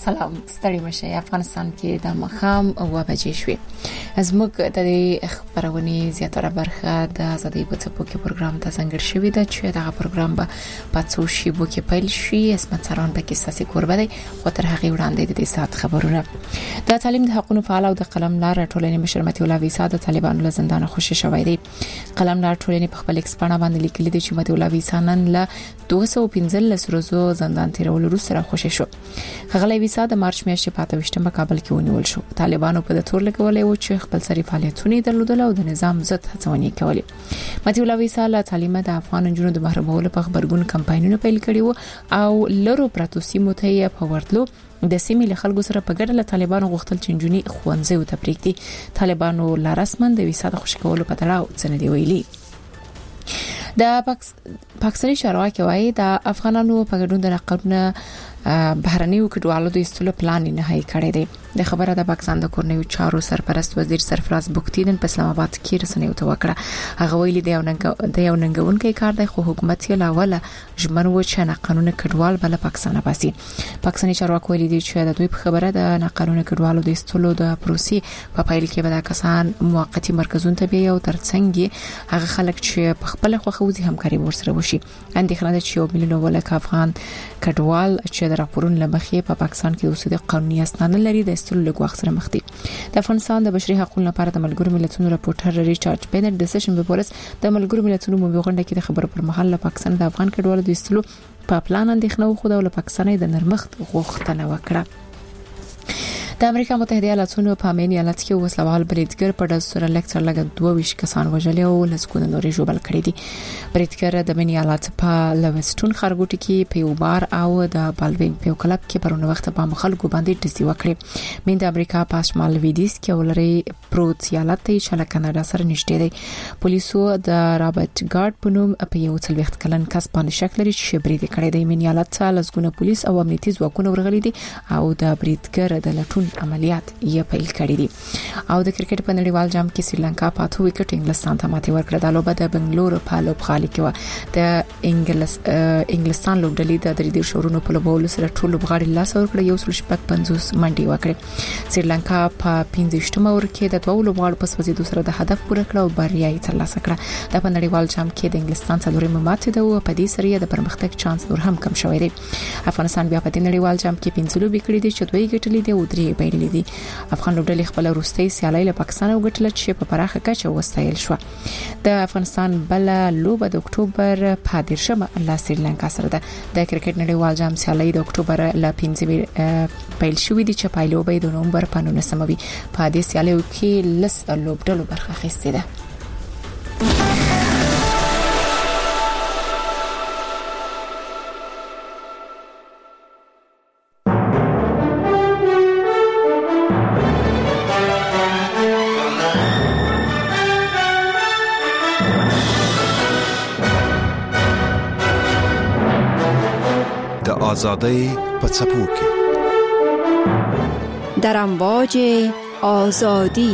سلام ستړي مشه افغانستان کې د مخام او بجې شوې زموږ د خبرونې زیاتره برخه د آزادۍ په څپو کې پروګرام ته څنګه شوې ده چې دا پروګرام به پاتو شي بو کې پیل شي اسمت سران به کې ساسي کوربه دی خو تر هغه وړاندې د دې سات خبرونه د تعلیم د حقوقو فعال او د قلم لار ټولنې مشر متي الله ویسا د طالبانو له زندان خوشی شوی دی قلم لار ټولنې په خپل ایکسپانا باندې لیکلي دي چې متي الله ویسا نن له 215 ورځو زندان تیرول وروسته خوشی شو غلې ویسا د مارچ میاشتې په 28 په کابل کې ونیول شو طالبانو په تور لګولې و چې خپل سری فعالیتونه درلودل او د نظام ضد هڅونې کولې متي الله ویسا له تعلیم د افغان جنونو د محرومولو په خبرګون کمپاینونه پیل کړي وو او لرو پراتو سیمو ته په ورتلو د سیمې له خلکو سره په ګډه له طالبانو غوښتل چې جنوني خوانځي او تبریک دي طالبانو لا رسمن د ویسا د خوشکولو په تړاو څه دی ویلي د پاکستاني چارواکي وايي د افغانانو په ګډون د قانون بهرنیو کډوالو د استلو پلان نه هي کړی دی د خبره د پاکستان د کورنیو چارو سرپرست وزیر سرفراز بوختین په اسلام آباد کې رسنیو ته وکړه هغه ویلي دی یو ننګونکي کار دی خو حکومت یې لاوله ژمن و چې نه قانون کډوال بل پاکستان باسي پاکستاني چارواکي ویلي دي چې د دوی په خبره د نه قانون کډوالو د استلو د پروسې په پایل کې به د کسان موقتی مرکزونه ته بیا او ترڅنګ هغه خلک چې په خپل خوخوزي همکاري ورسره وشي اندېښنه ده چې 1 میلیون ولک افغان کډوال چې د راپورونو لمخې په پاکستان کې اوسېدي قانوني اسناد لري د استلو لګو اخر مخ دي د افغانستان د بشري حقوقو لپاره د ملګرو ملتونو راپورټر ریچارډ بینر د سیشن په پورس د ملګرو ملتونو موږ غونډه کې د خبرو پر مهال له پاکستان د افغان کډوالو د استلو په پلان اندېښنه خو د پاکستان د نرمښت غوښتنه وکړه د امریکا متحده ایالاتونو په امین ایالت کې وسلوال بریدګر په دستور لیکچر لګ 22 کسان وژل او لسکونه نورې جوړل کړی دي بریدګر د امین ایالت په لويستون خارګوټي کې په یو بار او د بالوینګ په کلب کې پرونه وخت په مخالګو باندې ټسی وکړي من د امریکا په شمال ویدیس کې ولري پروت ایالت ته چې کاناډا سره نشته دی پولیسو د رابرټ ګارد په نوم په یو څلويخت کلن کس باندې شک لري چې برید کړی دی امین ایالت ته لسکونه پولیس او امنیتي ځواکونه ورغلي دي او د بریدګر د لټون عملیات یې پیل کړی دي او د کرکټ په نړیوال جام کې سریلانکا په 2 وکټ انګلستان ته ماتې ورکړه د لوبه د بنگلورو په لوبغالي کې و د انګلستان لوبډلې د درې شورونو په لوبولو سره ټول لوبغاړي لاس ورکړ یو سل شپږ 50 منډي وکړه سریلانکا په 15 اور کې د دوه لوبغاړو په سوځېدو سره د هدف پوره کړ او بریا یې ترلاسه کړه د په نړیوال جام کې د انګلستان څلورمه ماتې ده او په دې سره د پرمختګ چانس نور هم کم شوی دی افغانستان بیا په نړیوال جام کې 15 لوبې کړې دي چې دوی ګټلې دي او درې بایللې دي افغان لوبډلې خپل وروستۍ سیالي له پاکستان او ګټل چې په پراخه کچه وستایل شو د افغانستان بل لوبه د اکتوبر په 10مه له سریلانکا سره ده د کرکټ نړیوال جام سیالي د اکتوبر له 15 پیل شوې دي چې پایلو به د نومبر په 19مه وي په دې سیالي کې لس لوبډلو برخه اخیستې ده آزادۍ په څپو کې در امواج آزادی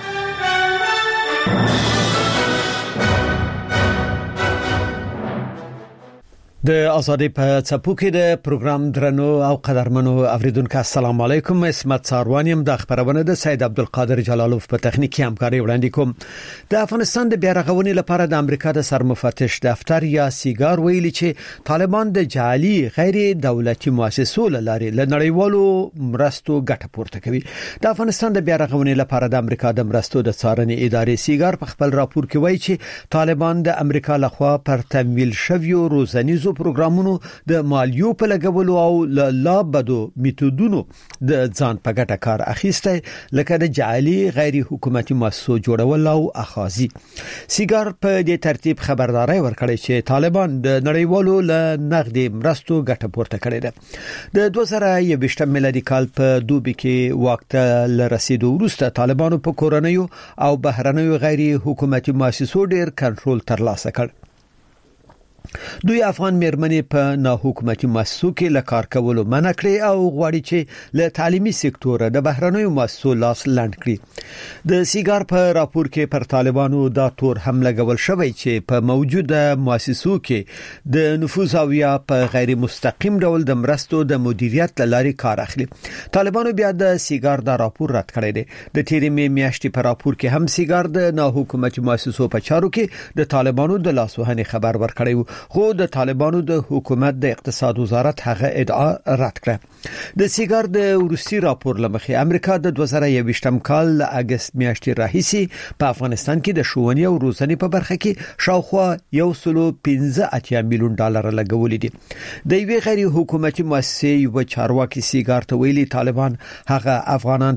د آزادۍ په څپو کې د پروګرام درنو او قدرمنو اوریدونکو السلام علیکم اسمت ساروانیم د خبرونه د سید عبدالقادر جلالوف په تخنیکی همکاري وړاندې کوم د افغانستان د بیارغونې لپاره د امریکا د سرمفتش دفتر یا سیګار ویلي چې طالبان د جعلي غیر دولتي مؤسسو لاري له نړیوالو مرستو ګټه پورته کوي د افغانستان د بیارغونې لپاره د امریکا د مرستو د څارنې ادارې سیګار په خپل راپور کې وایي چې طالبان د امریکا لخوا پر تمویل شویو روزنیزو پروګرامونو د مالیو په لګولو او لا بدو میتودونو د ځان په ګټه کار اخیسته لکه د جعلي غیر حکومتي مؤسسو جوړول او اخاذي سیګار په دې ترتیب خبرداري ورکړي چې طالبان د نړیوالو له نقدي مرستو ګټه پورته کړې ده د 2021 میلادي کال په دوبي کې وخت لرسیدو وروسته طالبانو په کورنیو او بهرنیو غیر حکومتي مؤسسو ډیر کنټرول ترلاسه کړ دوی افغان میرمنې په ناحکومتي مؤسسو کې له کار کولو منع کړې او غواړي چې له تعلیمي سکتور د بهرنیو مؤسسو لاس لاند کړي. د سیګار په راپور کې پر طالبانو دا تور هم لګول شوی چې په موجوده مؤسسو کې د نفوذ او یا په غیر مستقیم ډول د مرستو د مدیریت لاري کار اخلي. طالبانو بیا د سیګار دا راپور رد کړی دی. د تیرې میاشتې په راپور کې هم سیګار د ناحکومتي مؤسسو په چارو کې د طالبانو د لاسوهنې خبر ورکړی و، خو د طالبانو د حکومت د اقتصاد وزارت هغه ادعا رد کړه. د سیګار د ورستي راپور لمخې امریکا د 2021م کال له اگست میاشتې راهیسي په افغانستان کې د ښوونې او روزنې په برخه کې شاوخوا 1.15 میلیون ډالر لګولې دي. د یوې غیر حکومتي مؤسسې یو چارواکي سیګار ته ویلي طالبان هغه افغانان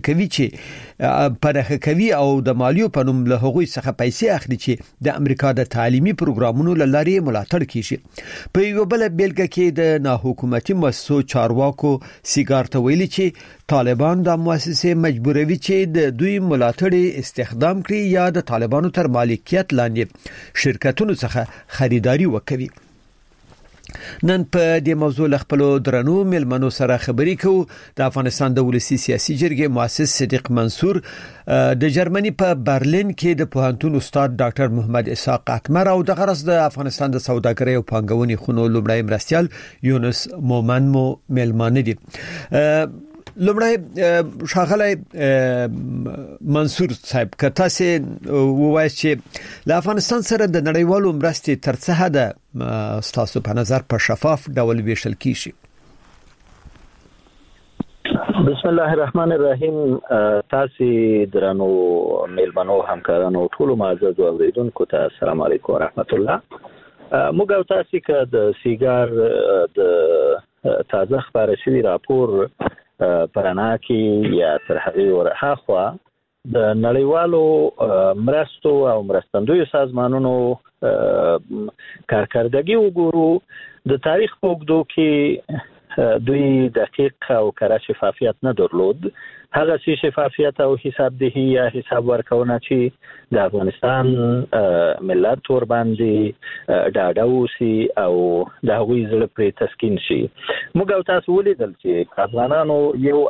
پنهه کوي او د مالیو په نوم له هغوی څخه پیسې اخلي چې د امریکا د تعلیمي پروګرامونو لاري ملاتړ کیږي. په یو بل بیلګه کې د ناحکومتي مؤسسو چارواکو سیګار ته ویلي چې طالبان د مؤسسې مجبوروي چې د دوی ملاتړ استخدام کړي یا د طالبانو تر مالکیت لاندې شرکتونو څخه خریداري وکړي. نن په دې موضوع خپل درنو ملمنو سره خبرې کوو. د افغانستان د ولسی سیاسي جرګې مؤسس صدیق منصور، د جرمني په برلین کې د پوهنتون استاد ډاکټر محمد اسحاق اتمر او د غرض د افغانستان د سوداګرۍ او پانګونې خونو لومړی مرستيال یونس مومن مو ملمانه دي. لومړی شاغلی منصور صاحب، که تاسو ووایئ چې له افغانستان سره د نړیوالو مرستې تر څه حده ستاسو په نظر په شفاف ډول ویشل کیږي؟ بسم الله الرحمن الرحیم. تاسو درنو ملمنو همکارانو ټول معزز اوریدونکو ته السلام علیکم ورحمت الله. موږ او تاسو که د سیګار د تازه خبره شوی راپور پرانا کې یا تر هغه ورهاخوا د نړیوالو مرستو او مرستندوی سازمانونو کارکردګي وګورو، د تاریخ په اوږدو کې دوی دقیق او کره شفافیت نه درلود. هغه چې شفافیت او حسابدهي یا حساب ورکونه چې د افغانستان ملت ور باندې ډاډه وسی او د هغوی زړه پرې تسکین شي. موږ او تاسو ولیدل چې افغانانو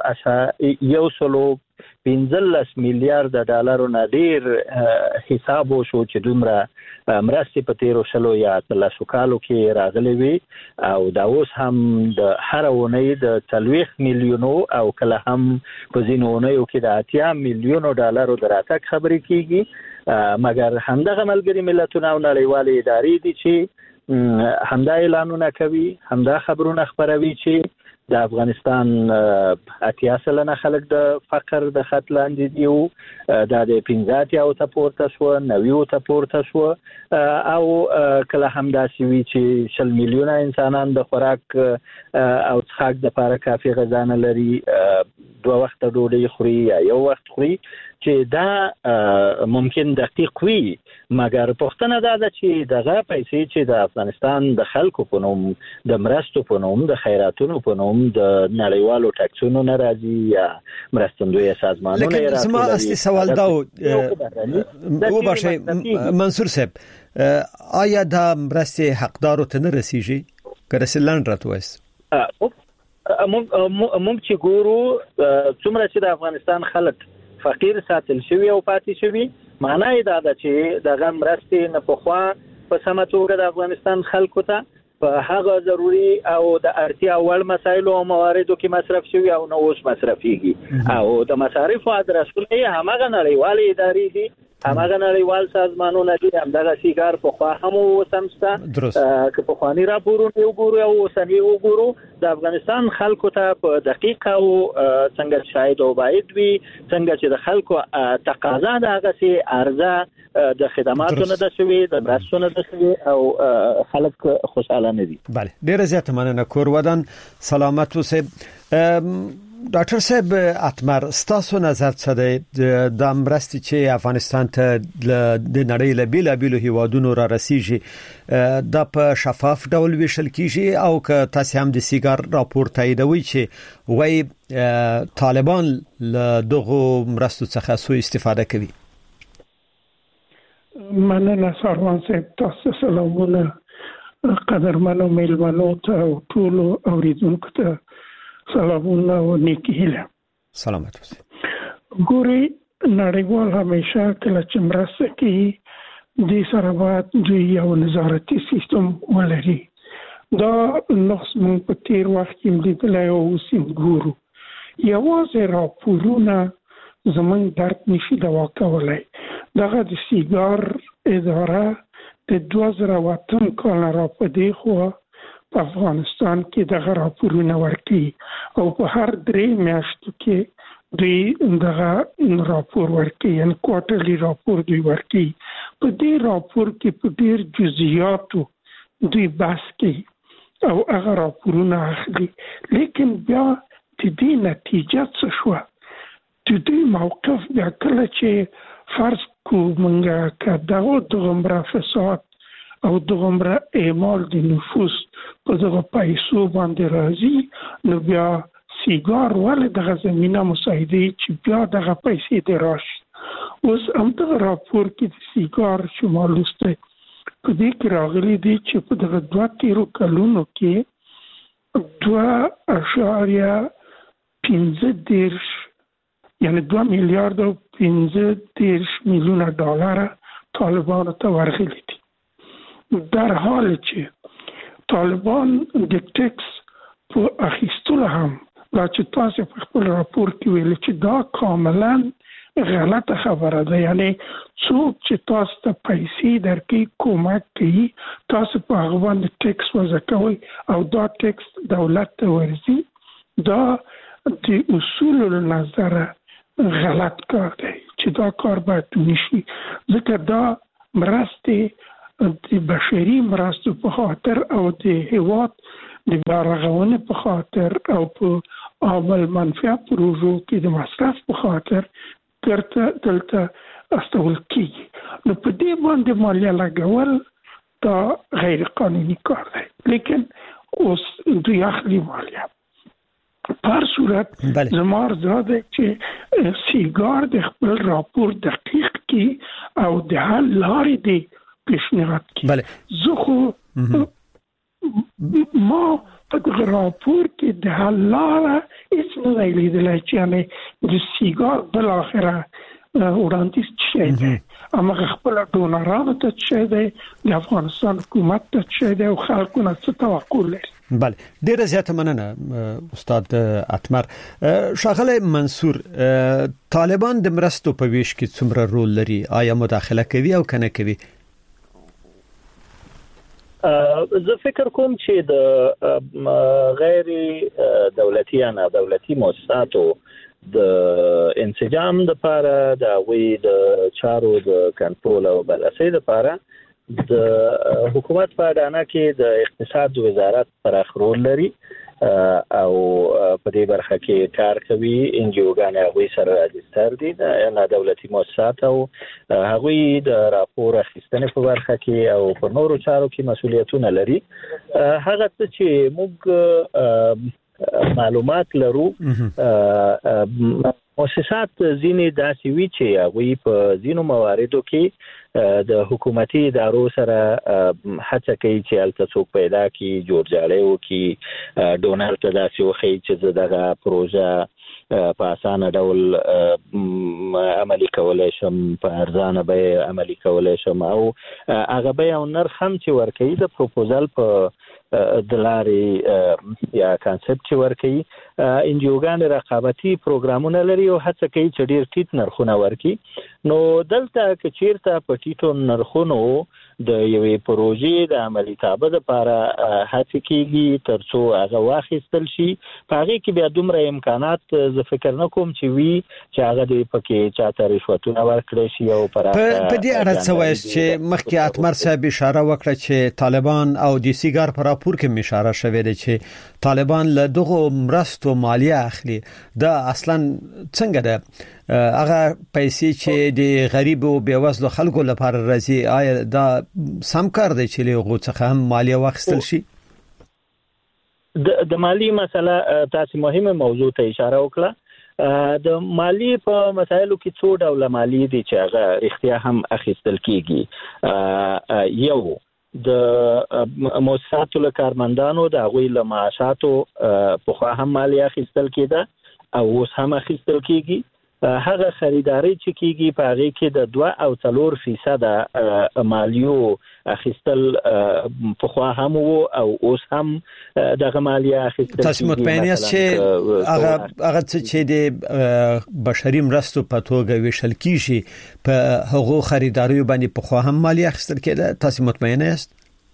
115 میلیارډ ډالرو نه ډیر حساب وشو چې دومره مرستې په تیرو شلو یا تلاسو کالو کې راغلي وي، او دا اوس هم د هر اونۍ د 40 میلیونو او کله هم په ځینو اونیو کې د 80 میلیونو ډالرو د راتګ خبرې کیږي. مګر همدغه ملګري ملتونه او نړیوالې ادارې دي چې همدا اعلانونه کوي، همدا خبرونه خبروي چې د افغانستان 80% خلک د فقر د خط لاندې دي، دا د 15 او ته پورته شو 90 ته پورته شو، او کله هم داسې وی چې 100 میلیونه انسانان د خوراک او څښاک لپاره کافي غذا نه لري، 2 وخت ډوډۍ خوري یا یو وخت خوري، چې دا ممکن دقیق وي. مګر پوښتنه دا ده چې دغه پیسې چې د افغانستان د خلکو په نوم، د مرستو په نوم، د خیراتونو په نوم، د نړیوالو ټاکسونو نه راځي یا مرستندوی سازمانونو نه راځي. زما اصلي سوال دا و باشه منصور صاحب، آیا دا مرستې حقدارو ته نه رسیږي؟ که رسیدلن راته وایست. موږ چې ګورو څومره چې د افغانستان خلک فقیر ساتل شوی او پاتې شوی، معنی دا ده چې دغه مرستې نه پخوا په سمه توګه د افغانستان خلکو ته په هغه ضروري او د اړتیا وړ مسایلو او مواردو کې مصرف شوی او نو اوس مصرفيږي. او د مصارفو ادرسونه همغه نړیوالې ادارې دي، همغه نړیوال سازمانونه دي. همدغه سیګار په خوا هم وسمسته که په خواني راپورونه وګورو او اوسنی وګورو، د افغانستان خلکو ته په دقیقه او څنګه شاید او باید وي، څنګه چې د خلکو تقاضا د هغه سي عرضه د خدماتو نه د شوی، د مرستو نه د شوی، او خلک خوشاله نه دي. بله، ډیره زیاته مننه. کور ودان سلامت اوسئ. ډاکټر صاحب اتمر، ستاسو نظر څه دی د مرستې چې افغانستان ته د نړۍ له بیلابیلو هیوادونو را رسیږي، دا په شفاف ډول ویشل کیږي او که تاسو هم د سیګار راپور تاییدوي چې وایي طالبان له دغه مرستو څخه سوء استفاده کوي؟ مننه سروان صاحب، تاسو سلامونه. قدرمنو میلمنو ته او ټول اوریدونکو ته سلامونه او نیکی هیله. سلامت اوسئ. ګوري نړیوال همیشه کله چې مرسته کوي د سره باید دوی یو نظارتي سیستم ولري. دا نقص مونږ په تیر وخت کې لیدلی او اوس یې ګورو. یوازې راپورونه زمونږ درد نشي دوا کولی. دغه د سیګار اداره د 2008 کال را په دې خوا په افغانستان کې دغه راپورونه ورکوي او په هر 3 میاشتو کې دوی دغه راپور ورکوي، یعنی کوارټرلي راپور دوی ورکوي. په دې راپور کې په ډېر جزئیاتو دوی بحث کوي او هغه راپورونه اخلي، لیکن بیا د دې نتیجه څه شوه؟ د دې موقف بیا کله چې فرض کو مونږه که دغه فساد او دغه اعمال د نفوس په دغه پیسو باندې راځي، نو بیا سیګار ولې دغه زمینه مساعده چې بیا دغه پیسې د راشي. اوس هم دغه راپور کې د سیګار شمال لوستی په دې کې راغلي دي چې په دغه 2 کلونو کې 2.15 یعنی 2 میلیارد او 15 میلیون ډالر طالبانو ته ورغلي دي، در حال چې طالبان د ټیکس په اخیستلو هم دا چې تاسو په خپل راپور کې ویل چې دا کاملا غلطه خبره ده. یعنی څوک چې تاسو ته پیسې درکړي کومک کوي، تاسو په هغه باندې ټیکس وضع کوئ او دا ټیکس دولت ته ورځي. دا د اصول نظر غلط کار دی چې دا کار باید ونشي، ځکه دا مرستې د بشري مرستو په خاطر او د هیواد د بیارغونې په خاطر او په عامل منفعه پروژو کې د مصرف په خاطر دلته استول کیږي. نو په دې باندې مالیه لګول دا غیر قانوني کار دی، لیکن اوس دوی اخلي مالیه. پر صورت زمار زاده چې سیګار د خپل راپور دقیق کی او د حل لارې دی پیشنهاد کی. زه خو ما په راپور کې د حل لاره هیڅ نه لیدلی چې یعنی د سیګار بل آخره وړاندیز شي دی، اما خپل ډونرانو ته چې دی، د افغانستان حکومت ته چې دی او خلکو نه څه توقع لري. بله، ډیره زیاته مننه استاد اتمر. ښاغلی منصور، طالبان د مرستو په ویش کې څومره رول لري؟ آیا مداخله کوي او کنه کوي؟ زه فکر کوم چې د غیر دولتي یا نه دولتي مؤسساتو د انسجام لپاره د وی د چارو د کنټرول او بررسي لپاره د حکومت په اډانه کې د اقتصاد وزارت پراخ رول لري او په دې برخه کې کار کوي. انجیوګان هغوی سره راجستر دي نه دولتي مؤسسات او هغوی د راپور اخیستنې په برخه کې او په نورو چارو کې مسؤلیتونه لري. هغه څه چې موږ معلومات لرو، مؤسسات ځینې داسې وي چې هغوی په ځینو مواردو کې د حکومتي ادارو سره هڅه کوي چې هلته څوک پیدا کړي، جوړجاړی وکړي، ډونر ته داسې وښیي چې زه دغه پروژه په اسانه ډول عملي کولی شم، په ارزانه بیه عملي کولی شم، او هغه بیه او نرخ هم چې ورکوي د پروپوزل په د لارې یا کانسپټ چې ورکوي. انجیوګان رقابتي پروګرامونه لري او هڅه کوي چې ډیر ټیټ نرخونه ورکړي. نو دلته که چیرته په ټیټو نرخونو د یوې پروژې د عملي تابع لپاره هڅې کیږي تر څو هغه واخیستل شي، په هغې کې بیا دومره امکانات زه فکر نه کوم چې وي چې هغه دې پکې چاته رشوتونه ورکړی شي او په دې اړه څه وایاست چې مخکې اتمر صاحب اشاره وکړه چې طالبان او د سیګار په راپور کې اشاره شوې ده چې طالبان له دغه مرستو مالیه اخلي. دا اصلا څنګه ده؟ هغه پیسې چې د غریب او بیوزلو خلکو لپاره راځي، آیا دا سم کار دی چې له هغو څخه هم مالیه واخیستل شي؟ د مالی مسله تاسو مهمه موضوع ته اشاره وکړه. د مالی په مسایلو کې څو ډول مالی دي چې هغه اختیار هم اخیستل کیږي. یو د مؤسساتو له کارمندانو د غوي له معاشاتو په خوا هم مالیه اخیستل کېده او اوس هم اخیستل کېږي. هغه خریداري چې کېږي په هغه کې د 2 او 4% مالیو اخیستل په خوا هم او اوس هم دغه مالیه اخیستل. تاسو مطمئن یاست چې هغه چې د بشري مرستو په توګه ویشل کیږي په هغو خریداري باندې په خوا هم مالیه اخیستل کېده؟ تاسو مطمئن یاست؟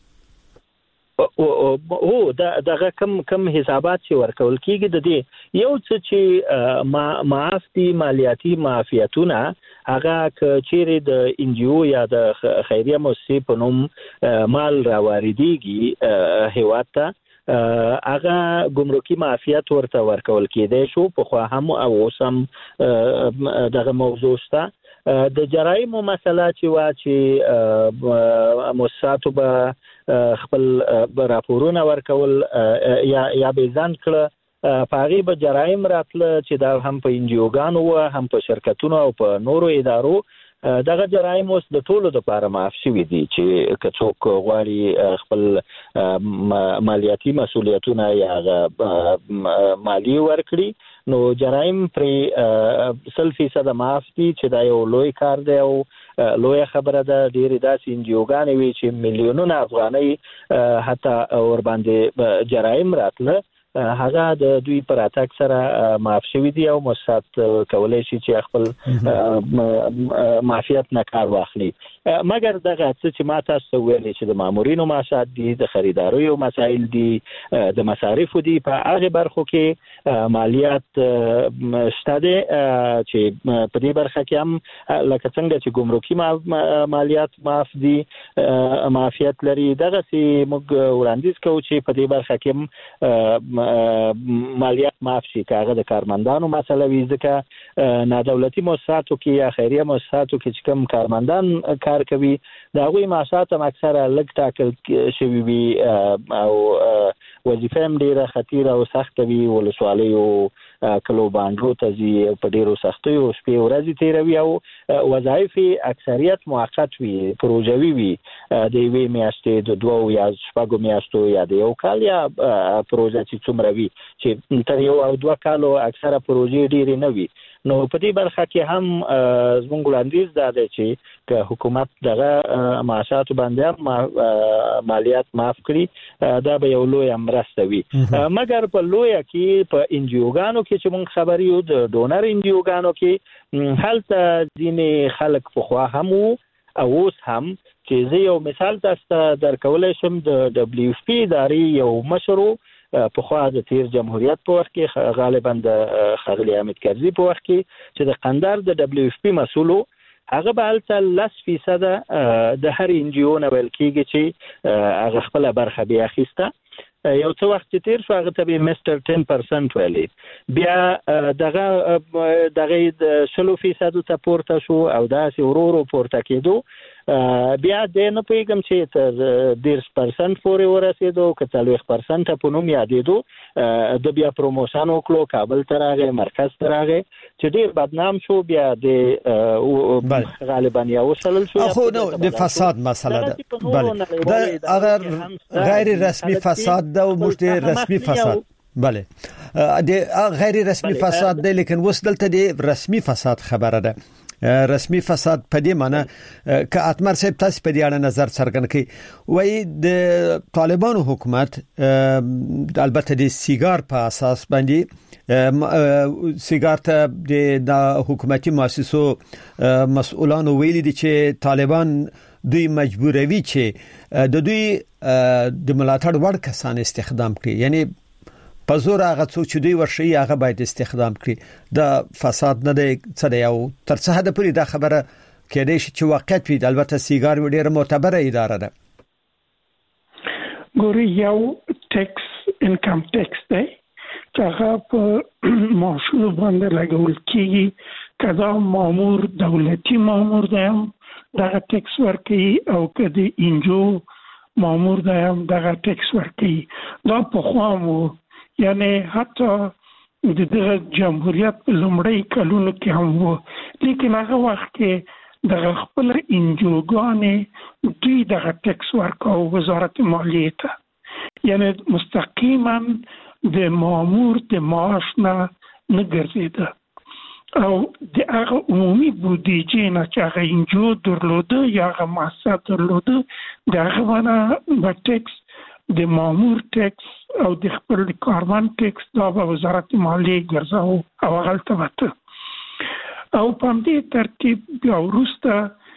او دغه کم حسابات چې ورکول کیږي د دې یو څه چې معاف دي مالیاتي معافیتونه هغه چیرې د ان جی او یا د خیریه مؤسسې په نوم مال راواردېږي هیواد ته هغه ګمرکي معافیت ورته ورکول کېدای شو په خو هم او اوسم دغه موضوع شته. د جرایم مسله چې مؤسساتو به خپل راپورونه ورکول یا به ځان کړه پاغي به جرایم راتله چې دا هم په ان جی اوګانو هم په شرکتونو او په نورو ادارو دغه جرایم اوس د ټولو لپاره معاف شوي دي چې کڅوک غواړي خپل مالیاتي مسولیتونه یا مالی ورکړي نو جرایم پر 100% معاف دي چې دا یو لوی کار دی او لوی خبره ده. ډېر داسې ان جی اوګانې وي چې میلیونونه افغانۍ حتی ور باندې جرایم راتله هغه د دوی پر اتاک سره معاف شوي دي او مؤسسات کولای شي چې خپل معافیت نه کار واخلي. مګر دغه چې ما تاسو ویلي چې د مامورینو معاشات دي د خریداریو مسایل دي د مصارفو دي په هغه برخو کې مالیات شته دي چې په دې برخه کې هم لکه څنګه چې ګمرکي مالیات معاف دي معافیت لري دغه چې موږ وړاندیز کوو چې په دې برخه کې مالیات معاف شي کاغه د کارمندانو مسله وي ځکه نادولتي مؤسساتو کې یا خیریه مؤسساتو کې چې کوم کارمندان کار کوي دا غوي معاشات هم اکثره لږ ټاکل شوی وي او وظیفه هم ډیره خطیره او سخت وي ولسوالۍ او کلو باندې ته زی په ډیرو سختي او شپې ورځې تیروي او وظایف اکثریت موقت وي پروژوي وي د وی میاشتې د 2 یا 4 میاشتو یا د یو کال یا پروژه چې څومره وي چې تر یو او 2 کالو اکثره پروژې ډیرې نه وي. نو په دې برخه کې هم زموږ وړاندیز دا دی چې حکومت دغه معاشات باندې مالیات معاف کړي دا به یو لوی مرسته وي. مګر په لوی کې په ان جی اوګانو کې چې موږ خبري یو د ډونر ان جی اوګانو کې هلته ځینې خلک په خوا هم او اوس هم چې زه یو مثال تاسو درکولای شم د دبليو اف پی ادارې یو مشرو په خوا د تیر جمهوریت په وخت کې غالبا د خغلی حامد کرزي په وخت کې چې د قندار د دبليو اف پی مسولو هغه به الته 10% د هر ان جی او نه ویل کېږي چې هغه خپل برخه بیا اخیسته یو څو وخت تیر شو هغه ته به مستر 10% ویلي بیا دغه د 10% ته پورته شو او دا سي ورورو پورته کېدو بیا د نه پیغام چې تر 10% پورې ورسېدو که 40% په نوم یادېدو د بیا پروموشن وکړو کابل ته راغی مرکز ته راغی چې ډیر بدنام شو بیا د غالبا یو وصل شو خو نو د فساد مسله ده بله دا اگر غیر رسمي فساد ده او مشت رسمي فساد بله د غیر رسمي فساد ده لیکن وصلته د رسمي فساد خبره ده رسمي فساد په دې معنی ک اتمر صاحب تاسو په دې اړه نظر څرګند کړئ وای د طالبانو حکومت البته د سیګار په اساس باندې سیګار ته د حکومتي مؤسسو مسؤلانو ویلي دي چې طالبان دوی مجبوروي چې د دوی د ملاتړ وړ کسان استخدام کړي یعنی په زور هغه څوک چې دوی ورشي هغه باید استخدام کړي د فساد نه دی څه دی او تر څه حد پورې دا خبره کېدای شي چې واقعیت وي البته سیګار ډېره معتبره اداره ده ګوري یو ټیکس انکم ټیکس دی چې هغه په معاشونو باندې لګول کېږي کدا مامور دولتي مامور دی دا ټیکس ورکړي او کدي انجو مامور دی دا ټیکس ورکړي دا په خوامو یعنی حتی د جمهوریت په لومړی کلونو کې هم وو لیکن هغه وخت کې د خپل انجوګانې دوی د ټیکس ورکاو وزارت مالیه ته، یعنی مستقیما د مامور د معاش نه ګرځیده او د هغه عمومي بودیجې نه چې هغه انجو درلوده یا هغه مؤسسه درلوده د هغه باندې د ټیکس د مامور ټیکس او د خپل کارمن ټیکس دا به وزارت مالیه ګرځاو او هغه ته او په دې ترتیب بیا وروسته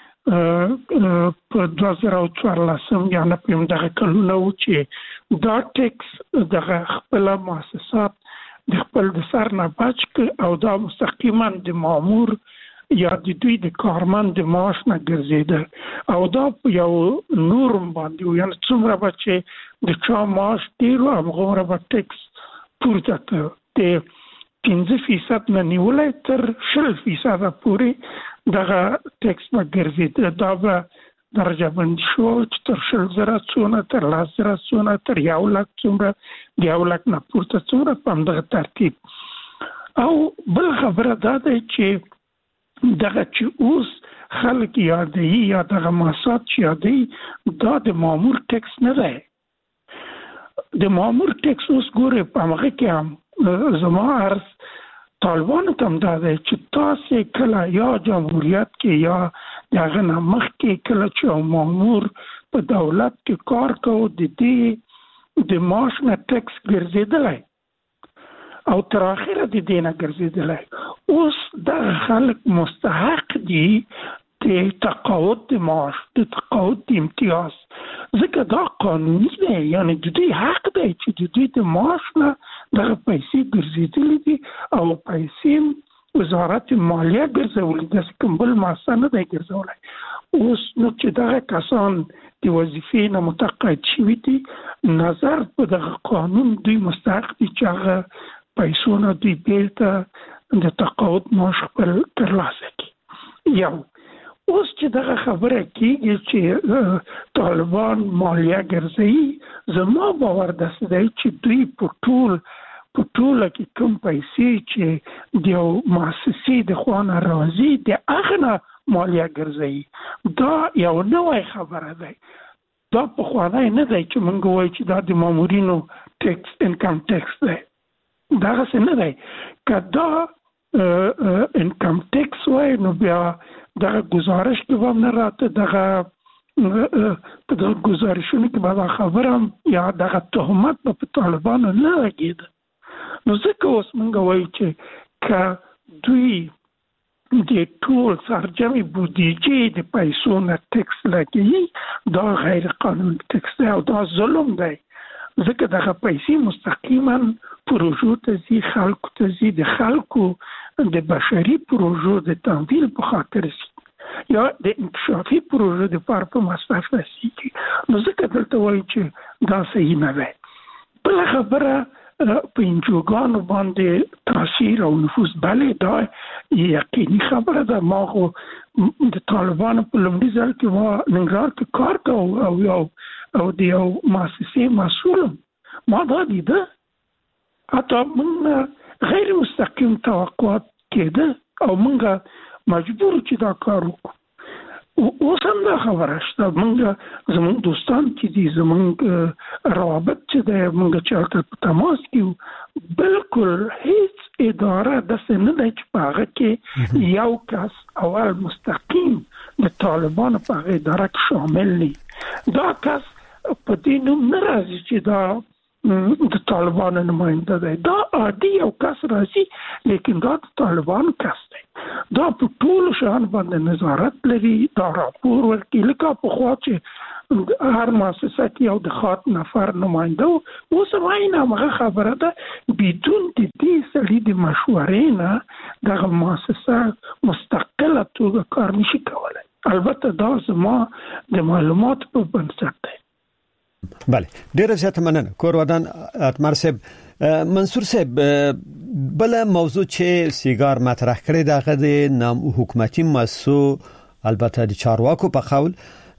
په 2014 یا نه پم دغه کلونه و چې دا ټیکس دغه خپل مؤسسات د خپل د سر نه بچ او دا مستقیما د مامور یا د دوی د کارمن د معاش نه ګرځیده او دا یو نورم باندې یعنی څومره به چې د چا معاش ډیر هغومره به ټیکس پورته ته 15% نه نیولای تر 10% پورې دغه ټیکس به ګرځیده. دا به درجه بندي شو چې تر 10,000 څونه تر 10,000 څونه تر 1,00,000 څومره د 1,00,000 نه پورته څومره په همدغه ترتیب. او بل خبره دا ده چې دغه چې اوس خلک یادوي یا دغه مؤسسات چې یادوي دا د مامور ټیکس نه دی. د مامور ټیکس اوس ګوره په هغه کې هم زما عرض طالبانو ته هم دا دی چې تاسو کله یا جمهوریت کې یا دغه نه مخکې کله چې مامور په دولت کې کار کوي د دې د معاش نه ټیکس ګرځیدلی او تر اخره د دې نه ګرځیدلی. اوس د خلک مستحق دي د تقاعد د معاش د تقاعد د امتیاز ځکه دا قانوني دی، یعنی د دوی حق دی چې د دوی د معاش نه دغه پیسې ګرځېدلې دي او پیسې وزارت مالیه ګرځولې داسې کوم بل مؤسسه نه دی ګرځولی. اوس نو چې دغه کسان د وظیفې نه متقاعد شوي دي نظر په دغه قانون دوی مستحق دي چې هغه پیسو نه دوی بیرته د تقاعد معاش خپل ترلاسه کړي. یو اوس چې دغه خبره کېږي چې طالبان مالیه ګرځوي زما باور داسې دی چې دوی په ټوله کې کوم پیسې چې د یو مؤسسې د خوا نه راځي د هغه نه مالیه ګرځوي. دا یو نوی خبره دی، دا پخوانی نه دی چې موږ وایو چې دا د مامورینو ټیکس انکم ټیکس دی. دغسې نه دی. که دا انکم ټیکس وای نو بیا دغه گزارش کې به هم نه راته دغه په دغه گزارشونو کې به دا خبره هم یا دغه تهمت به په طالبانو نه لګېده. نو ځکه اوس موږ وایو چې که دوی د ټول سرجمې بودیجې د پیسو نه ټیکس لګوي دا غیر قانوني ټیکس دی او دا ظلم دی، ځکه دغه پیسې مستقیما پروژو ته ځي، خلکو ته ځي، د خلکو د بشري پروژو د تمویل په خاطر ځي یا د انکشافي پروژو د پاره په مصرف رسیږي. نو ځکه دلته وایي چې دا صحیح نه دی. بله خبره په انجوګانو باندې تاثیر او نفوذ بلې دا یقیني خبره ده. ما خو د طالبانو په لومړي ځل کې ما ننګرهار کې کار کوم او د یو مؤسسې مسؤل ما دا دیده حتی موږ غیر مستقیم توقعات کېده او موږ مجبور چې دا کار وکړو. اوس هم دا خبره شته، زموږ دوستان چې دي زموږ روابط چې دی موږ چې هلته په تماس کې یو بلکل هیڅ اداره داسې نه دی چې په هغه کې یو کس اول مستقیم د طالبانو په هغه اداره کې شامل ني. دا کس په دې نوم نه راځي چې دا د طالبانو نماینده دی، دا عادي یو کس راځي لیکن دا د طالبانو کس دی. دا په ټولو شیانو باندې نظارت لري، دا راپور ورکوي لکه پخوا چې هر مؤسسه کې یو د خاط نفر نماینده و. اوس هم عین همغه خبره ده، بدون د دې سړي د مشورې نه دغه مؤسسه مستقله توګه کار نشي کولی. البته دا زما د معلوماتو په بنسټ دی. بله، ډیره زیاته مننه کور ودان اتمر صاحب. منصور صاحب، بل موضوع چې سیګار مطرح کړی دغه د نام حکومتي مسو البته د چارواکو په قول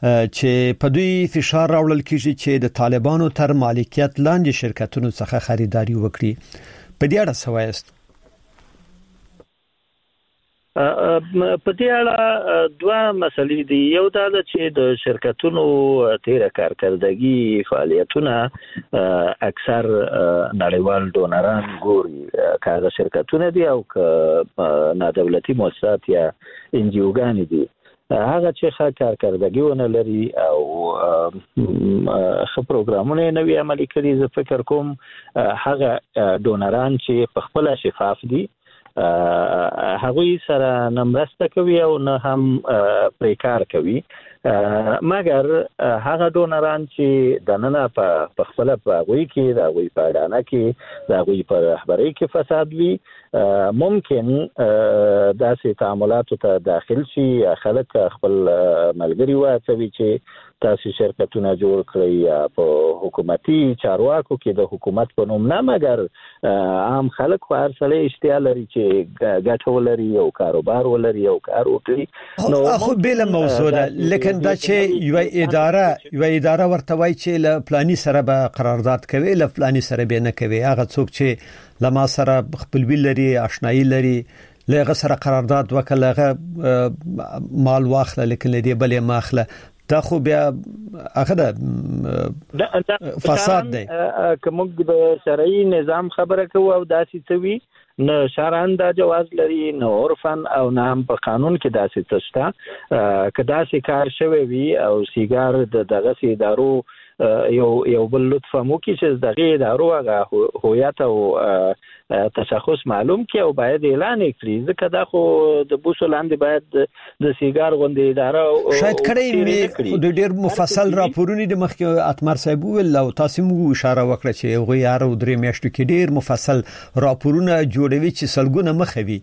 چې په دوی فشار راوړل کیږي چې د طالبانو تر مالکیت لاندې شرکتونو څخه خریداري وکړي. په دې اړه څه وایست؟ په دې اړه دوه مسلې دي. یو دا چې د شرکتونو تیر کارکردګي فعالیتونه اکثر نړیوال ډونران ګوري، کاغه شرکتونه دي او نه دولتي مؤسسات یا انجیوګان دي. هغه چې ښه کارکردګي ونه لري او ښه پروګرامونه نه وي عملي کړي، زه فکر کوم هغه ډونران چې په خپل شفاف دي هغوی سره نه مرسته کوي او نه هم پرې کار کوي، مګر هغه ډونران چې دننه په خپل په هغوی کې د هغوی په اډانه کې د هغوی په رهبرۍ کې فساد وي، ممکن داسې تعاملاتو ته داخل شي، خلک خپل ملګري وهڅوي چې تاسو شرکتونه جوړ کړئ یا په حکومتي چارواکو کې د حکومت په نوم نه، مګر عام خلک خو هر سړی اشتیا لري چې ګټه ولري او کاروبار ولري او کار وکړي. نو خو بل موضوع ده، لیکن دا چې یو اداره ورته وایي چې له پلاني سره به قرارداد کوي، له پلاني سره به نه کوي، هغه څوک چې لما سره خپلوي لري، آشنایی لري، لغه سره قرارداد وکړه مال واخله، لیکن دې بلې ماخله، دا خو بیا هغه فساد دی. کوم د شرعي نظام خبره کوو او داسې څه وي نه شرعاً دا جواز لري، نه عرفاً او نه هم په قانون کې داسې څه شته. که داسې کار شوی وي او سیګار د دغه ادارو یو بل لطف مو کې چې دغه ادارو هغه هویت او تشخص معلوم کې او باید اعلان کړي، ځکه دا خو د بوسو لاندې باید د سیګار غونډې اداره شاید کړي د ډېر مفصل راپورونه د مخکې اتمر صاحب ویل او تاسو مو اشاره وکړه چې هغه یاره درې میاشتو کې ډېر مفصل راپورونه جوړوي چې سلګونه مخوي.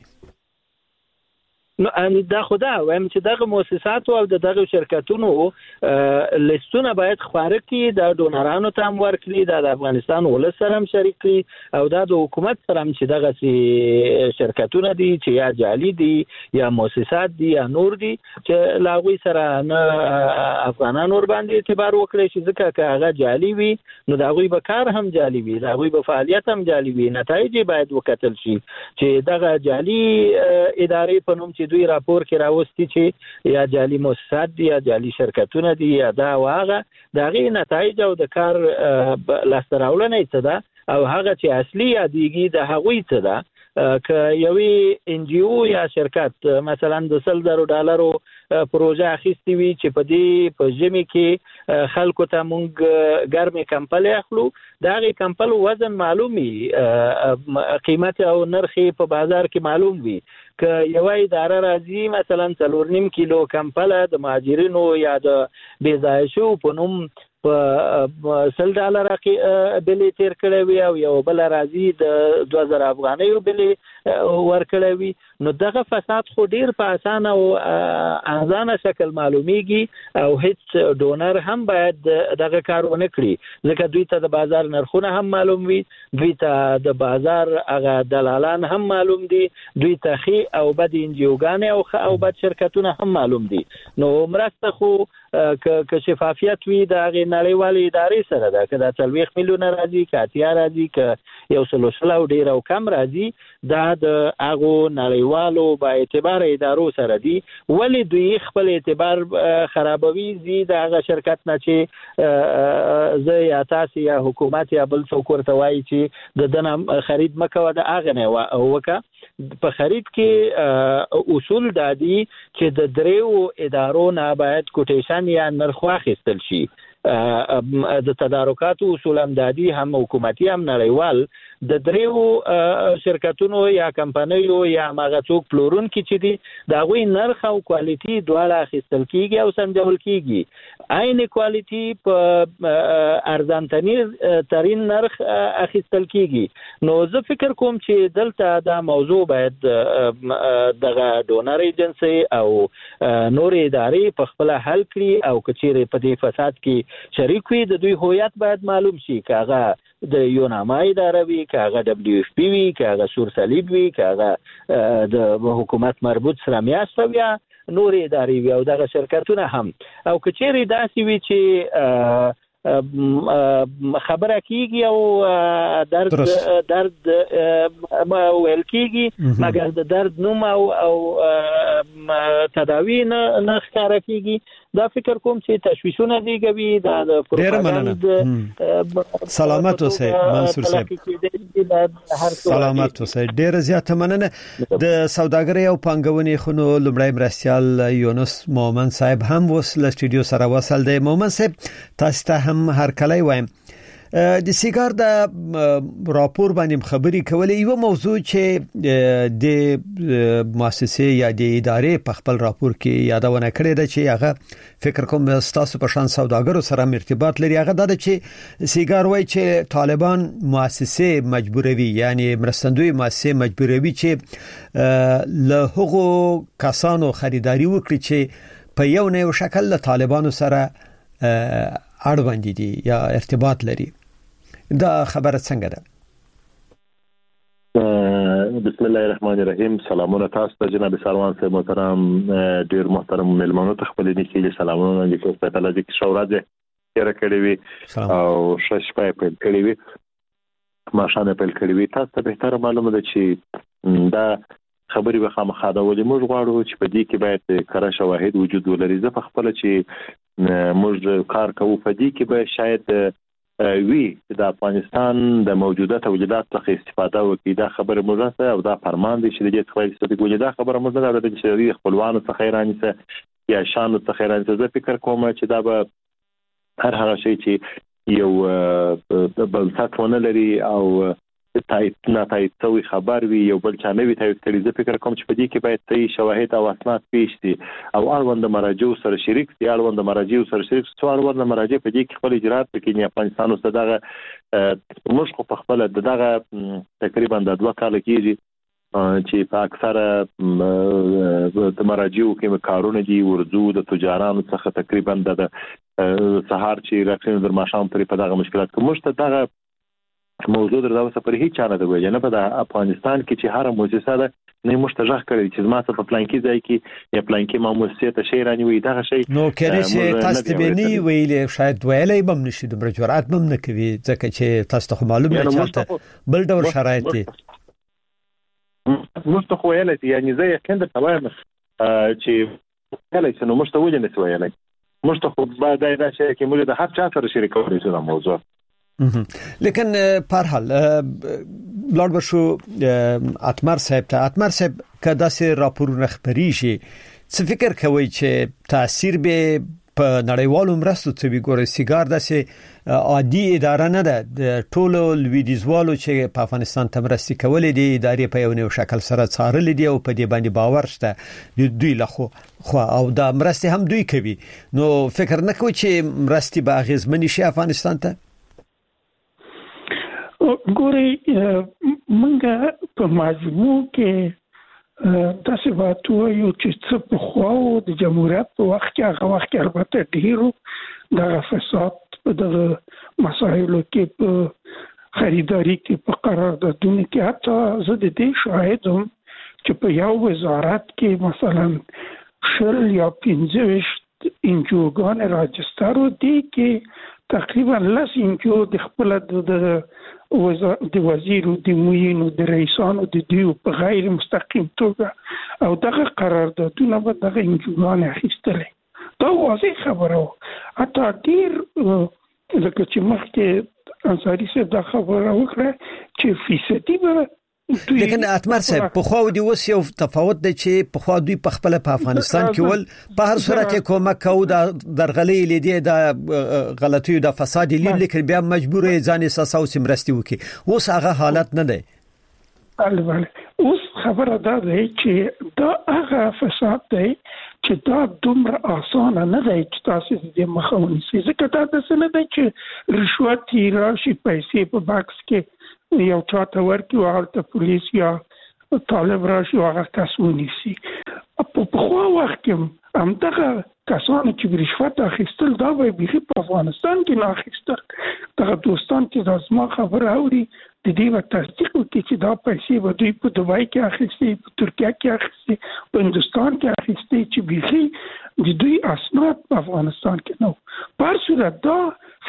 نو دا خدا وایم چې دغه مؤسسات او دغه شرکتونو لیستونه باید خبره کړي، د ډونرانو ته هم ورکړي، د افغانستان ولس سره هم شریک کړي او د حکومت سره هم چې دغه شرکتونه دي چې یا جعلي دي یا مؤسسات دي یا نور دي چې لاغوي سره نه افغانان ور باندې اعتبار وکړي، چې ځکه هغه جعلي وي نو د هغوی به کار هم جعلي وي، د هغوی به فعالیت هم جعلي وي، نتایج باید وکتل شي چې دغه جعلي ادارې په نوم دوی راپور کې راوستي چې یا جعلي مؤسسات دي یا جعلي شرکتونه دي یا دا واغه دغه نتایج او د کار لاسته راوړنه څه ده او هغه چې اصلي یادېږي د هغوی څه ده. که یوې ان جی او یا شرکت مثلا د $100 پروژه اخیستې وي چې په دې په ژمي کې خلکو ته مونږ ګرمې کمپلې اخلو، دا غي کمپل وزن معلومي، قیمت او نرخ په بازار کې معلوم وي. که یو اداره راځي مثلا 4.5 کیلو کمپله د مهاجرینو یا د بیځایشو په نوم په $100 بلې تیر کړی وي او یو بل راځي د 2000 افغانیو بلې ورکړی وي، نو دغه فساد خو ډیر په اسانه او ارزانه شکل معلومیږي او هیڅ ډونر هم باید دغه کار ونه کړي، ځکه دوی ته د بازار نرخونه هم معلوم وي، دوی ته د بازار هغه دلالان هم معلوم دي، دوی ته خي او بد انجیوګان او بد شرکتونه هم معلوم دي. نو مرسته خو که شفافیت وي د هغې نړیوالې ادارې سره ده، که دا 40 میلیونه راځي، که 80 راځي، که 100 او ډېر او کم راځي، دا د هغو نړیوالو با اعتبار ادارو سره دي. ولې دوی خپل اعتبار خرابوي زی د هغه شرکت نه چې زه یا تاسو یا حکومت یا بل څوک ورته وایي چې د دنه خرید مکوه د هغه نه وکړه. په خرید کې اصول دادي چې د دریو ادارو نه باید کوټیشن یا نرخ واخیستل شي. د تدارکاتو اصول هم دادي، هم حکومتي هم نړیوال، د دریو شرکتونو یا کمپنیو یا هغه څوک پلورونکي چې دي د هغوی نرخ او کوالټي دواړه اخیستل کیږي او سنجول کیږي. عین کوالټي په ارزان ترین نرخ اخیستل کیږي. نو زه فکر کوم چې دلته دا موضوع باید دغه ډونر ایجنسی او نور ادارې په خپل حل کړي او کچېرې په دې فساد کې شریک وي د دوی هویت باید معلوم شي، که هغه د یوناما اداره وي، که هغه WFP وي، که هغه سور صلیب وي، که هغه د حکومت مربوط سره میاشته وي، نور ادارې وي او دغه شرکتونه هم. او که چیرې داسې وي چې خبره کیږي او درد ویل کیږي مګر د درد نوم او تداوی نه ښکارا کیږي. دا فکر کوم چې تشویشونه دیږي دا د پروپاګاندا سلامت اوسئ منصور صاحب، سلامت اوسئ. ډیر زیاته مننه. د سوداګرۍ او پانګونې خونو لومړی مرستيال یونس مومن صاحب هم وس له سټوډیو سره وصل دی. مومن صاحب تاسو ته هم هر کله وایم د سیګار د راپور باندې خبري کولې یو موضوع چې د مؤسسه یا د ادارې په خپل راپور کې یادونه کړې ده چې هغه فکر کوم تاسو په شان سوداګرو سره ارتباط لري. هغه د چې سیګار وای چې طالبان مؤسسه مجبوروي، یعنی مرستندوی مؤسسه مجبوروي چې له هغو کسانو خریداري وکړي چې په یو نه شکل له طالبانو سره اړوند دي یا ارتباط لري. دا خبره څنګه ده؟ بسم الله الرحمن الرحیم. سلامونه تاسو ته جناب سروان صاحب محترم، ډیر محترم ملمنو ته خپل نیکي سلامونه لیکو په تعالی کې شورازه تیر کړی وي او شش په پیل کړی وي ماشانه پیل کړی وي. تاسو ته به تر معلومه ده چې دا خبري به خامخا دا ولې موږ غواړو چې په دې کې باید کره شواهد وجود ولري. زه په خپل چې موږ کار کوو په دې کې به شاید وی د افغانستان د موجوده تولیدات څخه استفاده وکړي. دا خبره موږ سره او دا فرمان دي چې د دې څخه استفاده کوي. دا خبره موږ نه اورېدل چې د خپلوانو څخه رانیسه یا شانو څخه رانیسه. زه فکر کوم چې دا به هر هغه شی چې یو بل څه لري او تایید توي خبر وي یو بل چا نه وي تایید کړي. زه فکر کوم چې په دې کې باید صحیح شواهد او اسناد پیښ شي او اړوند مراجع سره شریک دي. اړوند مراجع په دې کې خپل اجرات وکړي. افغانستان اوس دغه موږ په خپل دغه تقریبا د 2 کال کېږي چې په اکثره د مراجعو کې کارونه دي ورزو د تجارانو څخه تقریبا د سهار چې راځي در ماشام پرې په دغه مشکلات کې موږ ته دغه موضوع درځو سفر هیڅ چانه دی وایي نه په افغانستان کې چې هر مؤسسه ده نه مشترک کړی چې ما څه په پلان کې ځای کې یا پلان کې ما مؤسسه ته شي رانی وي دغه شی نو کله چې تاسو ته بني ویلې شاید ویلې بم نشي د جرأت بم نه کوي ځکه چې تاسو ته معلومه چاته بل ډول شرایط دي مستخ ویلې یعنی زه یقین درته وایم چې کله چې نو مشته ولې نه ویلې مشته خو بعد دا شی کې موږ د هر چا سره شریکول شو دا موضوع. لیکن پر حال لارد بشو اتمر صاحب که داسې راپورونه خبري شي څه فکر کوي چې تاثیر به په نړیوالو مرستو څه وګوري؟ سیګار داسې عادي اداره نه ده. د ټولو لویدیځوالو چې په افغانستان ته مرستې کولې دي ادارې په یو نوع شکل سره څارلې دي او په دې باندې باور شته دوی له خو او دا مرستې هم دوی کوي. نو فکر نه کوي چې مرستې به اغیزمنې شي افغانستان ته؟ ګوري منګه په ماجمو کې تاسو واتو یو چې څه په خو د جمهوریت په وخت کې هغه وخت کې البته ډیرو د فساد په دغه مسایلو کې په خریداري کې په قراردادونو کې حتی زه د دې شاهدم چې په یو وزارت کې مثلا شل یا 15 انجوګان راجستر دي کې تقریبا لس انجو د خپل د وزیر او د موینو د رئیسانو د دیو په غیر مستقیم توګه او دغه قراردادونه به دغه انجوګان اخیستلې. دا واضح خبره و. حتی ډیر لکه چې مخکې انصاری صاحب دا خبره وکړه چې فیصدي به لیکن اتمر صاحب په خو دی اوس یو تفاوت دی چې په خو دوی په خپل په افغانستان کې ول په هر صورت کومک کو د درغلې لیدې د غلطیو د فساد لیکن بیا مجبور ځان اساسو سمرستي وکي. اوس هغه حالت نه دی. بله اوس خبره ده چې دا هغه فساد دی چې دا دومره اسانه نه دی چې تاسو دې مخاوني سي. ځکه دا څه نه دی چې رشوت راشي پیسې په باکس کې یو چاته ورکی او هلته پولیس یا طالب راشي او هغه کس ونیسي. په خو وخت کې همدغه کسانو چې رشوت اخیستل دا به بیخي په افغانستان کې نه اخیستل. دغه دوستان چې د اسما خبره اوري د دې و تصدیق وکړي چې دا پیسې به دوی په دوبای کې اخیستي، په ترکیه کې اخیستي، په هندوستان کې اخیستي چې بیخي د دوی اسناد په افغانستان کې نو. په هر صورت دا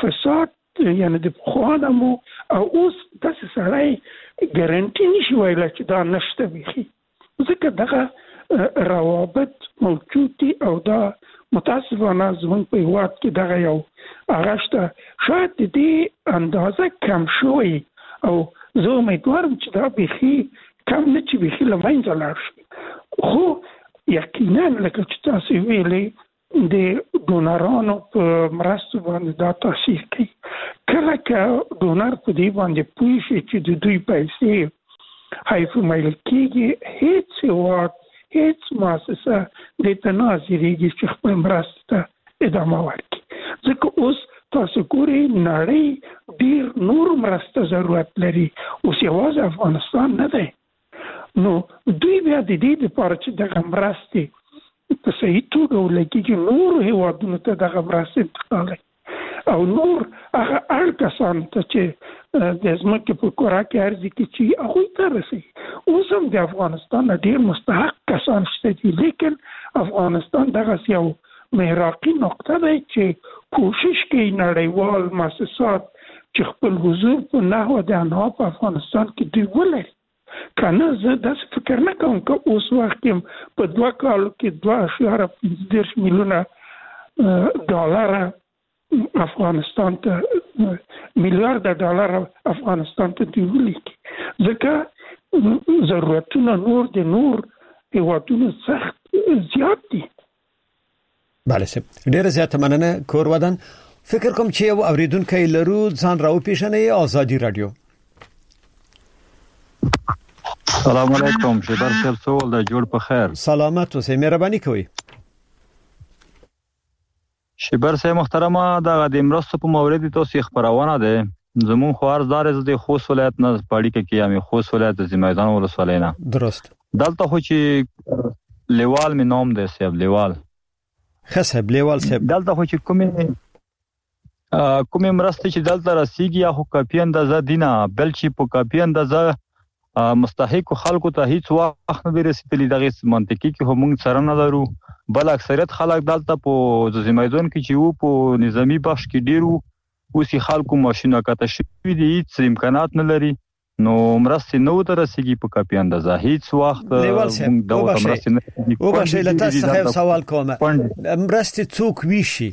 فساد یعنی د خوانمو او اوس د سړی ګارانټي نشي ویل چې دا نشته ویخي ځکه دغه روابط موجود دي او دا متاسفانه زموږ په هیواد کې دغه یو اغشته شاید دې اندازه کم شوی او زه امیدوارم چې دا بيخي کم نه چې بيخي له منځه لاړ شي خو یقینا لکه چې تاسو ویلې د ډونرانو په مرستو باندې دا تاثیر کوي کله چې ډونر په دې باندې پوه شي چې د دوی پیسې حیفمایل کېږي هیڅ هیواد هیڅ مؤسسه د تناظریږي چې خپل مرسته ادامه ورکړي ځکه اوس تاسو ګورئ نړۍ ډیر نور مرسته ضرورت لري اوس یوازې افغانستان نه دی نو دوی بیا د دې لپاره چې دغه مرستې په صحیح توګه ولګي نور هیوادونو ته دغه مرستې انتقالوي او نور هغه اړ کسان ته چې د ځمکې په کورا کې ارزي کې چې هغوی ته رسي اوس هم د افغانستان ډیر مستحق کسان شته دي لیکن افغانستان دغه یو محراقي نقطه ده چې کوشش کوي نړیوال مؤسسات چې خپل حضور په نحو د انها په افغانستان کې دی ولري کنه زه داسې فکر نه کوم که اوس وخت کې په 2 کالو کې 2.15 میلیونه ډالر افغانستان ته میلیارډ ډالر افغانستان ته دی ولیکي ځکه ضرورتونه نور د نور هیوادونو سخت زیات دي بله سه ډیره زیاته مننه کور ودان فکر کوم چې یو اوریدونکو لرو ځان راو پیښنې آزادی رادیو سلام علیکم شبر صاحب سوال د جوړ په خیر سلامت اوسئ مهرباني کوئ شبر صاحب محترمه د مرستو په مورد تاسو خبرونه ده زمون خوارزدار د خوست ولایت نه پاړی کې یامي خوست ولایت د میدان ولسوالۍ نه درست دلته خو چې لیوال می نام ده صاحب لیوال خصب لیوال صاحب دلته خو چې کومه مرسته چې دلته رسیږي یا خو کافي اندازه دینه بل چې په کافي اندازه مستحق خلکو ته هیڅ وخت نه رسیدلی دغه منطقي کې هم سره نه لرو بل اکثریت خلک دلته په زمیدون کې چې وو په نظامی بخش کې ډیرو اوسې خلکو ماشینه کته شوی دي هیڅ امکانات نه لري نو مرستې نو تر رسیدي په کافي اندازه هیڅ وخت دغه مرستې نه او بشه لته څه سوال کوم مرستې څوک ویشي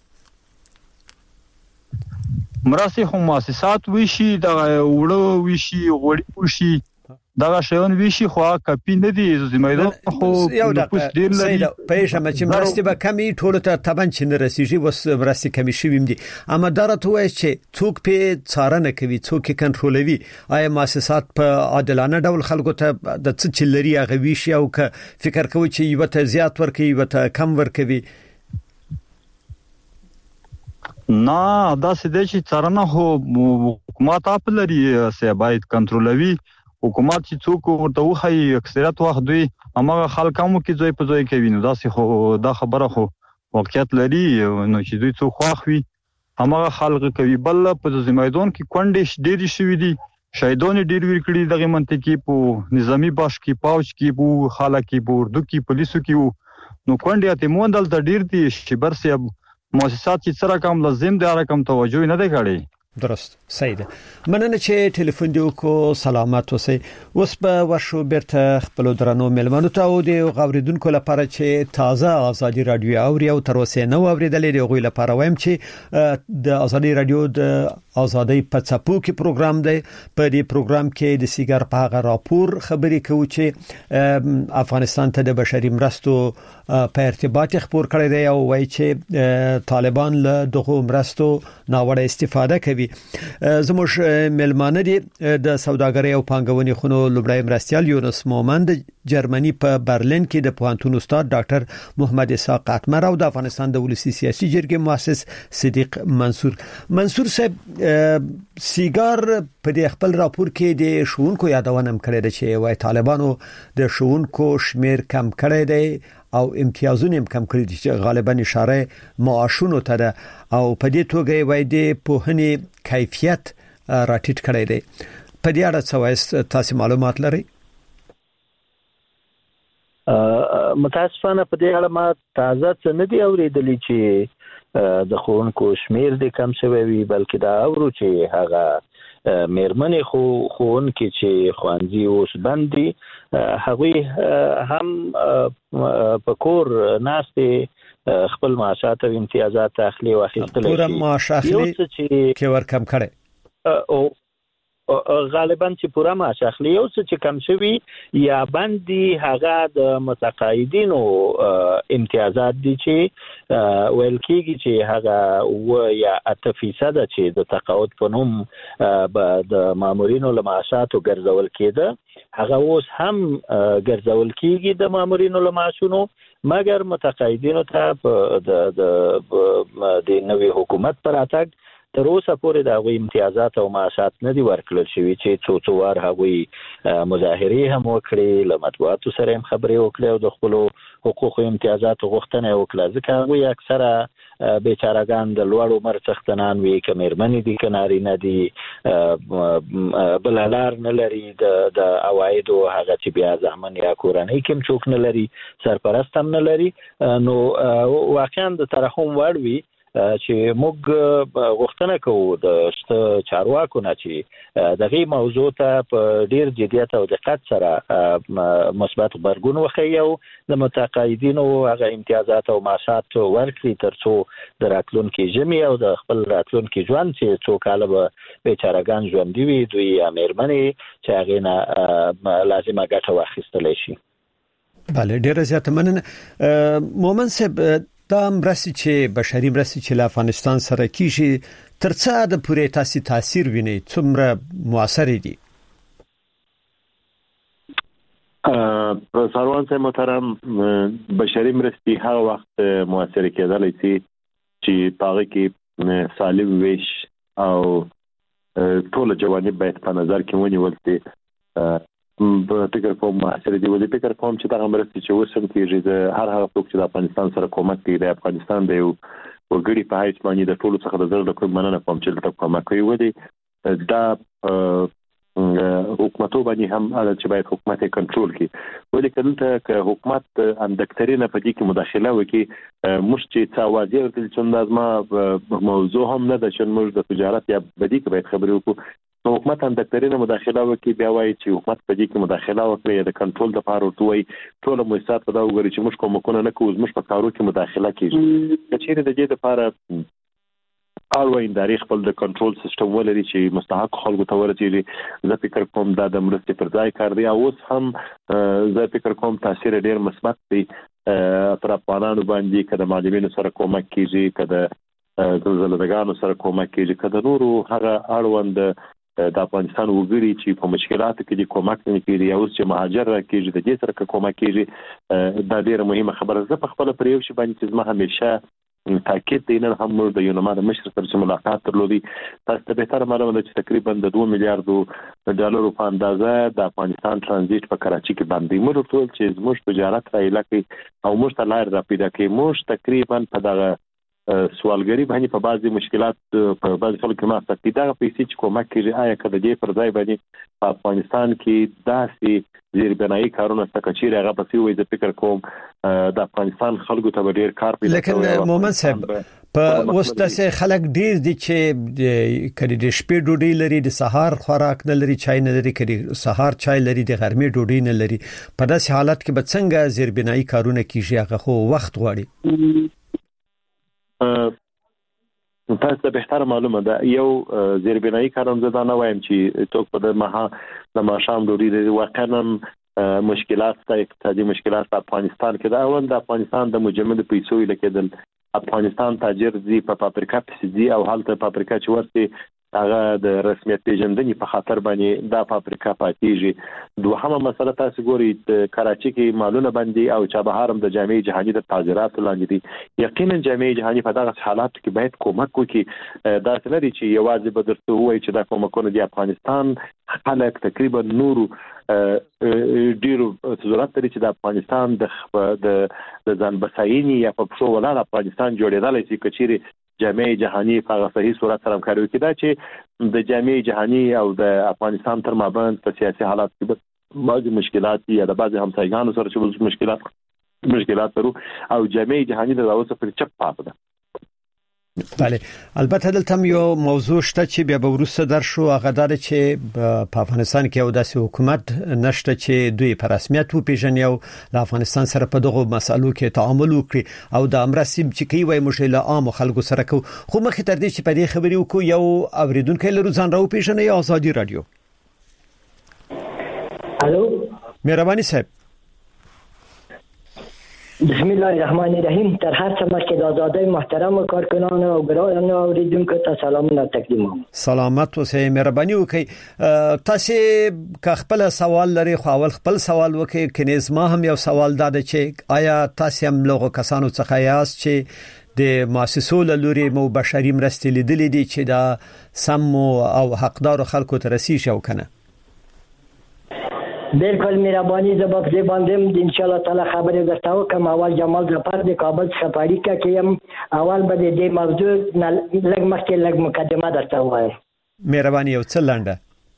مرستې هم مؤسسات ویشي د وړو ویشي غوړي ویشي دغه شیون ویشي خو کافي نه دي زمیدون خو نفوس ډیر لري پېښه چې مرستې به کمی ټول ته تبن چې نه رسیږي وس مرستې کمی شویم دي اما درته وایي چې څوک په څارنه کوي څوک کنټرولوي آیا مؤسسات په عادلانه ډول خلکو ته د څه چلري هغه ویشي او که فکر کوي چې یو ته زیات ورکوي یو ته کم ورکوي نه دا سده چې څارنه هو حکومت خپل لري سه باید کنټرولوي حکومت چې څوک ورته وخی اکثریت وخت دوی هغه خلکو کې ځای په ځای کوي نو دا خبره خو واقعیت لري نو چې دوی څوک واخوي هغه خلک کوي بل په زمیدون کې کونډې ډېری شوې دي شهیدان ډېر ورکړي دغه منطقي په نظامی بخش کې پاوچ کې بو خلک کې په اردو کې پولیسو کې نو کونډې ته موندل د ډېر دي شبر سیب مؤسسات چې سره کوم لازم دی رقم توجه نه دی کړی درست سیده مننه چې ټلیفون دی کو سلامت اوسئ اوس په ورشو بیرته خپل درنو ملمنو ته او د غوریدونکو لپاره چې تازه آزادی رادیو اوري او تر اوسه نو اوریدلې دی غوی لپاره وایم چې د آزادی رادیو د آزادی په څپو کې پروګرام دی په دې پروګرام کې د سیګار په هغه راپور خبرې کوي چې افغانستان ته د بشري مرستو په ارتباط خبر کړی دی او وایي چې طالبان له دغه مرستو ناوړه استفاده کوي زموږ ملمانه دي د سوداګرۍ او پانګونې خونو لوبړی مرستيال یونس مومند جرمني په برلین کې د پوهنتون استاد ډاکټر محمد اسحاق اتمر او د افغانستان د ولسی سیاسي جرګې مؤسس صدیق منصور صاحب سیګار په خپل راپور کې د شونکو یادونه کړې ده چې وايي طالبانو د شونکو شمیر کم کړی دی او امتیازونه کم کړی دي چې غالبا اشاره معاشونو ته ده او په دې توګه وايي د پوهنې کیفیت راټیټ کړی دی په دې اړه څه وایي تاسو معلومات لرئ متاسفانه په دې اړه ما تازه څه نه دی اوریدلی چې د ښوونکو شمیر د کم شوی وي، بلکې دا اورو چې هغه مېرمنې ښوونکي چې ښوونځي اوس بند دي هغوی هم په کور ناستې خپل معاشات او امتیازات اخلي او اخیستلی شي. پوره معاش اخلي کې ورکم کړي او غالبا چې پوره معاش اخلي. یو څه چې کم شوي یا بندي هغه د متقاعدینو امتیازات دي چې ویل کېږي چې هغه یا 8% چې د تقاعد په نوم د مامورینو له معاشاتو ګرځول کېده هغه اوس هم ګرځول کېږي د مامورینو له معاشونو، مګر متقاعدینو ته د نوي حکومت پر راتګ تر اوسه پورې د هغوی امتیازات او معاشات نه دي ورکړل شوي چې څو وار هغوی مظاهرې هم وکړي، له مطبوعاتو سره هم خبرې وکړي او د خپلو حقوقو امتیازاتو غوښتنه یې وکړه، ځکه هغوی اکثره بیچارهګان د لوړ عمر څښتنان وي، که مېرمنې دي که نارینه دي، بله لار نه لري د عوایدو، هغه چې بیا زامن یا کورنۍ کې هم څوک نه لري، سرپرست هم نه لري. نو واقعا د ترحم وړ وي چې موږ غوښتنه کوو د چارواکو نه چې دغه موضوع ته په ډیر جدیت او دقت سره مثبت غبرګون وښیي او د متقاعدینو هغه امتیازات او معاشات ورکړي ترڅو د راتلونکي ژمي او د خپل راتلونکي ژوند چې څو کاله به بیچارهګان ژوندي وي دوی یا مېرمنې چې هغې نه لازمه ګټه واخیستلی شي. بله، ډیره زیاته مننه. مومن صاحب، دا مرستې چې بشري مرستې چې له افغانستان سره کیږي تر څه حد پورې تاسو تاثیر ویني، څومره مؤثر دي؟ سروان صاحب محترم، بشري مرستې هغه وخت مؤثر کېدلی چې پاغه کې سالم ویش او ټول جوانب باید په نظر کې ونیول شي. فکر کوم مؤثر دي، ولې فکر کوم چې دا مرستې چې وسم کېږي د هر هغه څوک چې د افغانستان سره کومک کوي د افغانستان د یو وګړي په حیث باندې د ټولو څخه د زړه له کومې مننه کوم چې دلته کومک کوي. ولې دا حکومتو باندې هم چې باید حکومت کنټرول کړي، ولې کله چې حکومت اندکترینه په دې کې مداخله وکړي موږ چې تاوازی ورته چې ما موضوع هم نه ده چې موږ د تجارت یا بدی کې باید خبرې وکړو. حکومت اندکترینه مداخله وکړي، بیا وایي چې حکومت په دې کې مداخله وکړي یا د کنټرول لپاره ورته وایي ټول مؤسسات په دا وګوري چې موږ کومکونه نه کوو، موږ په کارو کې مداخله کیږي. که چیرې د دې لپاره اړوند ادارې خپل د کنټرول سیستم ولري چې مستحق خلکو ته ورسېږي، زه فکر کوم دا د مرستې پر ځای کار دی. اوس هم زه فکر کوم تاثیر ډیر مثبت دی پر افغانانو باندې، که د معلمینو سره کومک کیږي، که د زلزلهګانو سره کومک کیږي، که د نورو هغه اړوند د افغانستان وګړي چې په مشکلاتو کې د کومک نه کیږي یا اوس چې مهاجر راکېږي د دې سره کومک کیږي، دا ډیره مهمه خبره. زه په خپل پر یو شی باندې چې زما همیشه تاکید دی، نن هم د یونما د مشر سره چې ملاقات درلودي، تاسو ته به تر معلومه ده چې تقریبا د 2 میلیارډ ډالرو په اندازه د افغانستان ترانزیت په کراچي کې باندې موږ ټول چې زموږ تجارت راایله کوي او موږ ته لار را پیدا کوي. موږ تقریبا په دغه سوالګری باندې په بعضي مشکلات په بعضي خلکو کې ماسته دي، دغه پیسې چې کومک کیږي آیا کله دې پر ځای باندې په افغانستان کې داسې زیربنایي کارونه څنګه چې هغه په سی وې د فکر کوم د افغانستان خلکو ته ډیر کار پیدا کوي. لیکن مومن صاحب په وسته خلک ډیر دي چې کړي د شپې ډوډۍ لري، د سهار خوراک نه لري، چای نه لري، کړي سهار چای لري، د غرمې ډوډۍ نه لري. په داسې حالت کې به څنګه زیربنایي کارونه کیږي؟ هغه خو وخت غواړي. تاسو ته به معلومه ده یو زیربنایي کارم زه دا نه وایم چې څوک په د ماښام ډوډۍ واقعا مشکلات ته اقتصادي مشکلات په افغانستان کې دا اول د افغانستان د مجمد پیسو لکېدل، افغانستان تاجر دي په پاپریکا پسې او حالت پاپریکا چې ورته هغه د رسمیت پیژندنې په خاطر باندې دا فابریکه پاتېږي. دوهمه مسله تاسو ګورئ د کراچي کې مالونه باندې او چابهار هم د جامعه جهاني د تاجرات لاندې دي. یقینا جامعه جهاني په دغه حالات کې باید کومک وکړي. دا څه لري چې یوازې به درته وایي چې دا کومکونه د افغانستان خلک تقریبا نورو ډیرو ضرورت لري چې د افغانستان د ځان بساینې یا په پښو ولاړ افغانستان جوړېدلی شي کچېرې جامعه جهاني په صحیح صورت سره همکاري وکړي. دا چې د جامعه جهاني او د افغانستان تر مابین په سیاسي حالات کې بعضي مشکلات یا د بعضي همسایګانو سره چې مشکلات لرو او جامعه جهاني د اوسه پر چپ پاتې ده. بله البته دلته یو موضوع شته چې بیا به ورسره درشو هغه دار چې په افغانستان کې یو داسې حکومت نشته چې دوی په رسمیت وپیژني او د افغانستان سره په دغه مسالو کې تعامل وکړي او د امرسیم چې کوي وای مشکل عام خلکو سره کو خو مخې تر دې چې په دې خبرې وکړو یو اوریدونکو له روزان راو پیژنې آزادي رادیو. الو مهرباني صاحب. بسم الله الرحمن الرحیم. تر هر څه مخکې د آزادۍ محترم کارکنان او ګرانو اوریدونکو ته سلامونه تقدیموم. سلامت اوسئ. مهرباني وکړئ تاسو که خپل سوال لري خو اول خپل سوال وکړئ. کنيز ما هم یو سوال داده چې آیا تاسو هم لغو کسانو څخه یاست چې د مؤسسو لوري مو بشري مرستې لیدلې دي چې دا سم او حقدار خلکو ته رسیږي او کنه؟ بالکل مهرباني زباب دې باندې ان شاء الله تعالی خبرې درته وکم. اول جمال ظفر د کابل څخه پاریکا کېم. اول به دې موضوع لږ مخکې لږ مقدمه درته وایم. مهرباني یو څه لنډه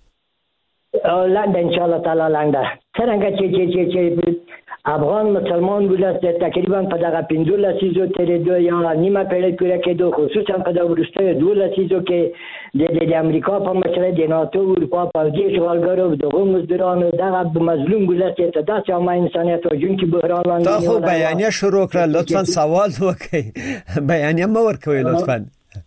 ان شاء الله تعالی لنډه. څنګه چې افغان مسلمان ولست تقریبا په دغه 15 لسیزو ترې دوه یا نیمه پیړۍ پورې کېدو، خصوصا په دغه وروستیو 2 لسیزو کې د امریکا په مشرۍ د ناتو اروپا پوځي اشغالګرو دغه مزدورانو دغه مظلوم ولست ته داسې عامه انسانیت وژونکي بحران لاندې تا خو بیانیه شروع کړه. لطفا سوال وکړئ. بیانیه مو ورکوي لطفا.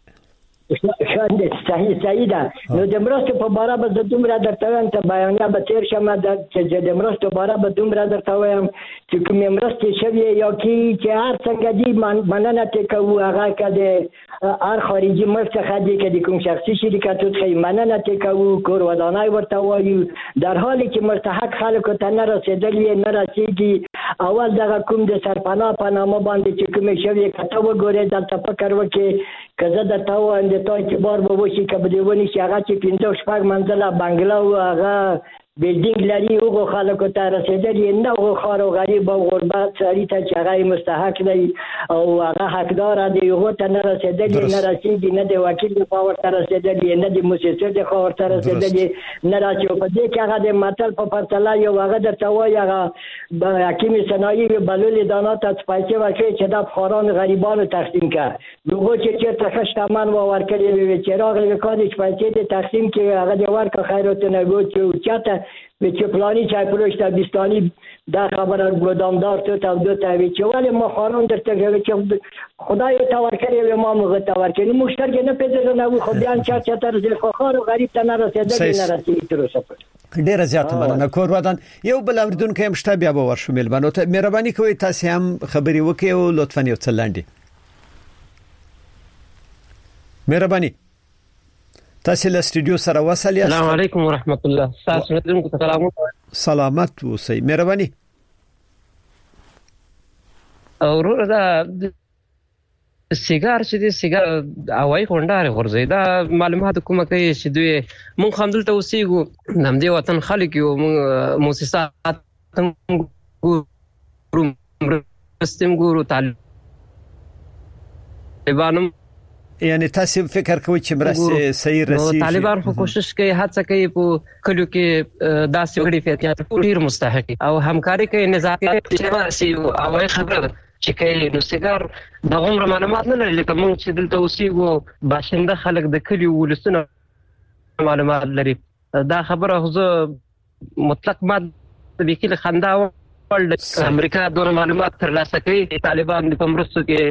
صحیح ده. نو د مرستو په باره به دومره درته وایم ته بیانیه به تیر شمه چې د مرستو باره به دومره درته وایم چې کومې مرستې شوې یا چې هر څنګه دي مننه ترې کوو. هغه که د هر خارجي ملک څخه دي که د کوم شخصي شرکتو څخه مننه ترې کوو، کور ودانۍ ورته وایو، در حالی چې مستحق خلکو ته نه رسېدلې نه رسېږي. اول دغه کوم د سرپناه په نامه باندې چې کومې شوې که ته وګورې دلته فکر وکړې که زه درته وایم د تا اعتبار به وشي که به دې ونیسي. هغه چې 5-6 منزله بنګله و هغه بیلډینګ لري هغو خلکو ته رسېدلي نه. هغو خار او غریب او غربت سړي ته چې هغه مستحق دی او هغه حقداره دی هغو ته نه رسېدلي نه رسېږي، نه د وکیل د خوا ورته رسېدلي، نه د موسسې د خوا ورته رسېدلي نه راسي. په دې کې هغه د متل په پرتله یو هغه درته وایي هغه حکیم صنایي بلولې دانا ته پیسې ورکړي چې دا بخاران غریبانو تقسیم کړه. هغو چې چېرته ښه شتمن و ورکړي وي چې راغلی وکړي چې پیسې د تقسیم کړي هغه د ورکړه خیراتونه چې چاته چې پلانی چای پروش تا بیستانی دا خبره ګودامدار ته تا دو ته وی چې ولې ما خارون درته کوي چې خدای ته ورکړي و ما موږ ته ورکړي مشترک نه پیژنه نو خو بیان چا تر ځل خار او غریب ته نه رسیدل نه رسیدل تر اوسه. ډیر زیات مننه. کور ودان یو بل اوریدونکو هم شته بیا به ورشو ملبانو ته مهرباني کوئ تاسو هم خبري وکړئ او لطفا یو څه لاندې مهرباني تاسو له استودیو سره وصل یاست. السلام علیکم ورحمت الله. تاسو ته سلام. سلامت اوسئ. مهرباني. اورو دا سیګار چې دی سیګار اوای غونډاره ورځي دا معلومات کومه کوي چې دوی مونږ هم دلته اوسېګو نم دی وطن خلک یو مؤسسات ګورو طالبانو یعنی تاسو فکر کوئ چې مرسته صحیح رسیږي؟ طالبان خو کوشش کوي هڅه کوي په کلیو کې داسې وړي فعالیت ډیر مستحق او همکاري کوي نظارت کوي او خبره چې کوي نو سیګار د عمر معلومات نه لري لکه موږ چې دلته اوسېګو باشنده خلک د کلیو ولسونه معلومات لري. دا خبره خو مطلق ما د وکیل خندا ولډ امریکا دغه معلومات ترلاسه کوي طالبان په مرستو کې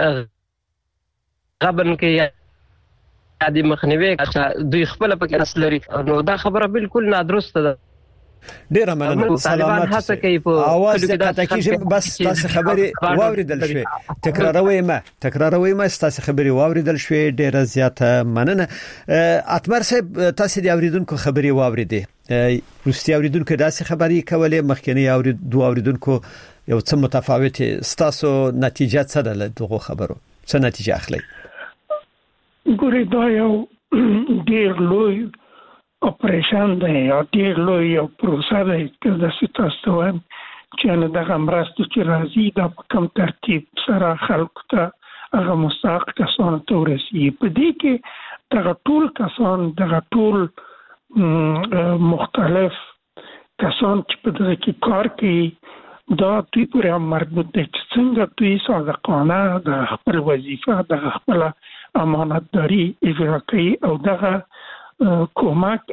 غبن کې یا د مخنیوي دوی خپل پکې اصل لري نو دا خبره بالکل نادرسته ده. ډیر مننه. سلامات اوسئ. اواز ته کیږي بس تاسو خبري واوریدل شوې تکراروي ما تاسو خبري واوریدل شوې. ډیر زیاته مننه. اتمر صاحب تاسو د اوریدونکو خبري واوریدې روسي اوریدونکو داسې خبري کولې مخکنی اوریدونکو یو څه متفاوت تاسو نتیجه څه ده دغه خبرو څه نتیجه اخلي؟ ګورې دا یو ډیر لوی اپریشن دی یا ډیر لوی پروسه دی چې د تاسو وایم چې نه دغه مرستې چې راځي دا په کوم ترتیب سره خلکو ته هغه مستحق کسانو ته ورسیږي. په دې کې دغه ټول کسان دغه ټول مختلف کسان چې په دغه کې کار کوي دا دوی پورې مربوط دي چې څنګه دوی صادقانه د خپل وظیفه د خپل امانتداري اجرا کوي او دغه کومک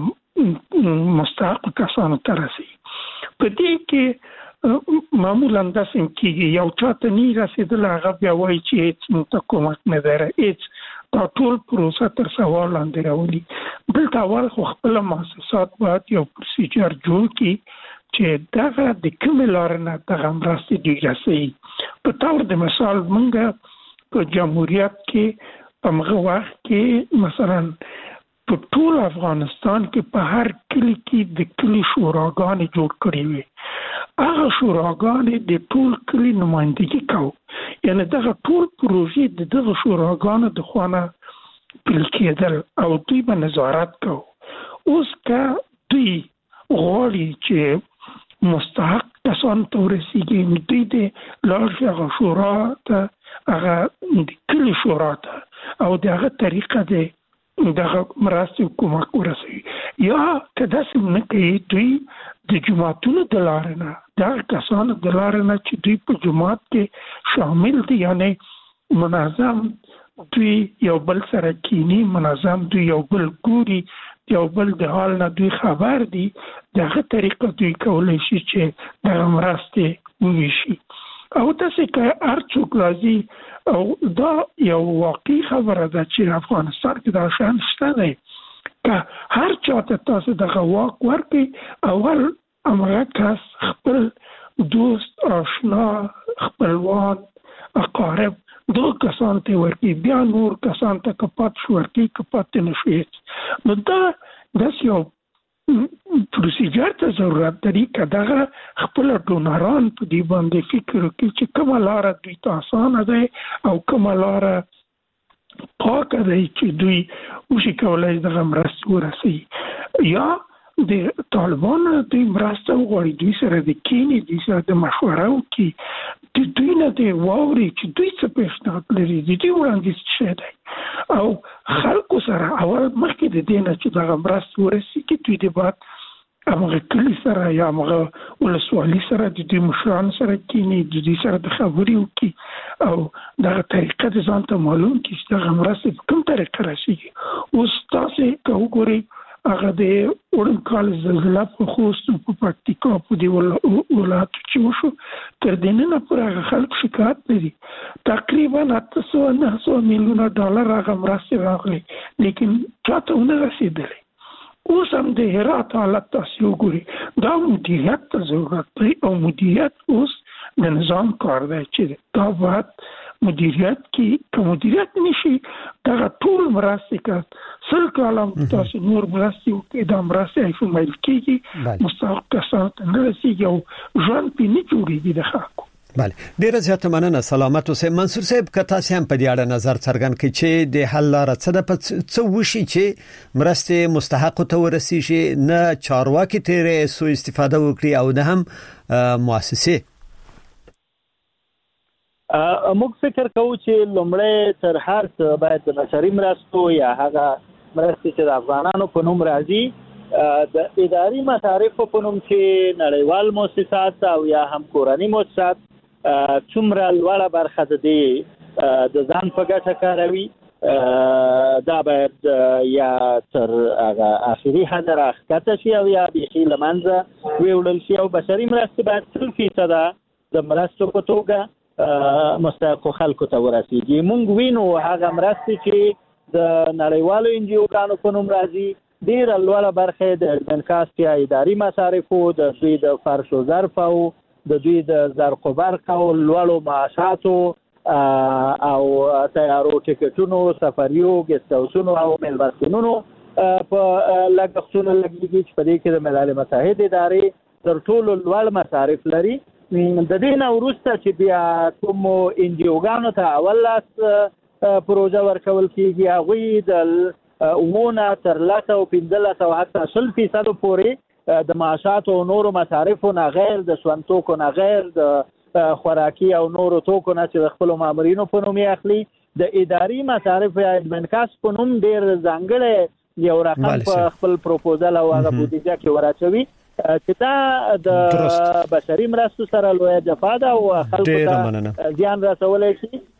مستحق کسانو ته رسي. په دې کې معمولا د سنکي یو چاته نه رسیدل هغه بیا وایي چې هیڅ ته کومک نه دی، هیڅ دا ټول پروسه تر سوال لاندې راولي. دلته اول خو خپل مؤسسات باید یو پروسیجر جوړ کړي چې دغه د کومې لارې نه دغه مرستې دوی رسوي. په تور د مثال موږ په جمهوریت کې په هغه وخت کې مثلا په ټول افغانستان کې په هر کلی کې د کلی شوراګانې جوړ کړې وي. هغه شوراګانې د ټول کلی نمائندګي کوي، یعنی دغه ټول پروژې د دغه شوراګانو د خوانه پلي کېدل او دوی به نظارت کوي. اوس که دوی غواړي چې مستحق کسان ته ورسیږي، دوی د لاړ شي هغه شورا ته، هغه د کلي شورا ته او د هغه طریقه د دغه مرستې کومک ورسوي. یا که داسې نه کوي، دوی د جماعتونو د لارې نه، دغه کسانو د لارې نه چې دوی په جماعت کې شامل دي، یعنی منظم دوی یو بل سره کینی، منظم دوی یو بل ګوري، یو بل د حال نه دوی خبر دي، دغه طریقه دوی کولی شي چې دغه مرستې وویشي. او داسې که هر څوک راځي، او دا یو واقعي خبره ده چې افغانستان کې دا شان شته دی، که هر چاته تاسو دغه واک ورکړي، اول هغه کس خپل دوست، آشنا، خپلوان، اقارب دغه کسان ته ورکړي، بیا نور کسان ته که پات شو ورکړي، که پات نه شي. نو دا داسې یو پروسیجر ته ضرورت لري که دغه خپل ډونران په دې باندې فکر وکړي چې کومه لاره دوی ته اسانه ده او کومه لاره پاکه ده چې دوی وشي کولی دغه مرستې ورسوي. یا د طالبانو دوی مرسته وغواړي، دوی سره د کینې، دوی سره د مشوره وکړي، دوی نه دی واوري چې دوی څه پیشنهاد لري، د دوی وړاندیز څه دی، او خلکو سره اول مخکې د دې نه چې دغه مرستې ورسېږي، دوی د باید همغه کلي سره یا همغه ولسوالي سره د دوی مشرانو سره کیني، د دوی سره د خبرې وکړي او دغه طریقه د ځان ته معلوم کړي چې دغه مرستې په کوم طریقه رسېږي. اوس تاسې که وګورئ هغه د وړم کال زلزله په خوست په پکتیکا په دې ولایتو کې وشو، تر دې نه پورې هغه خلک شکایت لري. تقریبا 800-900 میلیونه ډالر هغه مرستې راغلي، لیکن چاته ونه رسېدلې. اوس هم د هرات حالت تاسې وګورئ، دا مدیریت ته ضرورت دی، او مدیریت اوس د نظام کار دی چې دا باید مدیریت کې که مدیریت نشي دغه ټول مرستې که 100 کاله تاسو نور مرستې وکړئ، دا مرستې ایفومیل کېږي، مستحق کسانو ته نه رسېږي او ژوند پرې نه جوړېږي د خلکو. بله، ډیره زیاته مننه. سلامت اوسئ. منصور صاحب، که تاسو هم په دې اړه نظر څرګند کړئ چې د حل لاره څه ده، څه وشي چې مرستې مستحقو ته ورسیږي، نه چارواکي ترې سوء استفاده وکړي او نه هم مؤسسې. موږ فکر کوو چې لومړی تر هر څه باید د بشري مرستو یا هغه مرستې چې د افغانانو په نوم راځي د اداري مصارفو په نوم چې نړیوال مؤسسات او یا هم کورني مؤسسات څومره لوړه برخه د ځان په ګټه کاروي، دا باید یا تر هغه آخري حد راښکته شي او یا بیخي له منځه ویوړل شي، او بشري مرستې باید 100% د مرستو په توګه مستحقو خلکو ته ورسیږي. مونږ وینو هغه مرستې چې د نړیوالو انجیوګانو په نوم راځي ډېره لوړه برخه د انکاست یا اداري مصارفو، د دوی د فرش و ظرف او د دوی د زرق و برق او لوړو معاشاتو او تیارو ټیکټونو، سفریو، ګست هاوسونو او میلمستونونو په لګښتونو لګیږي چې په دې کې د ملل متحد ادارې تر ټولو لوړ مصارف لري. د دې نه وروسته چې بیا کوم انجیوګانو ته اول لاس پروژه ورکول کېږي، هغوی د عمونا تر 15% او حتی 20% پورې د معاشاتو او نورو مصارفو نه غیر، د ژوند توکو نه غیر، د خوراکي او نورو توکو نه چې د خپلو مامورینو په نوم یې اخلي، د اداري مصارف یا ادمنکاس په نوم ډېر ځانګړی یو رقم په خپل پروپوزل او هغه بودیجه کې ورچوي چې دا د بشري مرستو سره لویه جفا ده او خلکو ته زیان رسولی شي.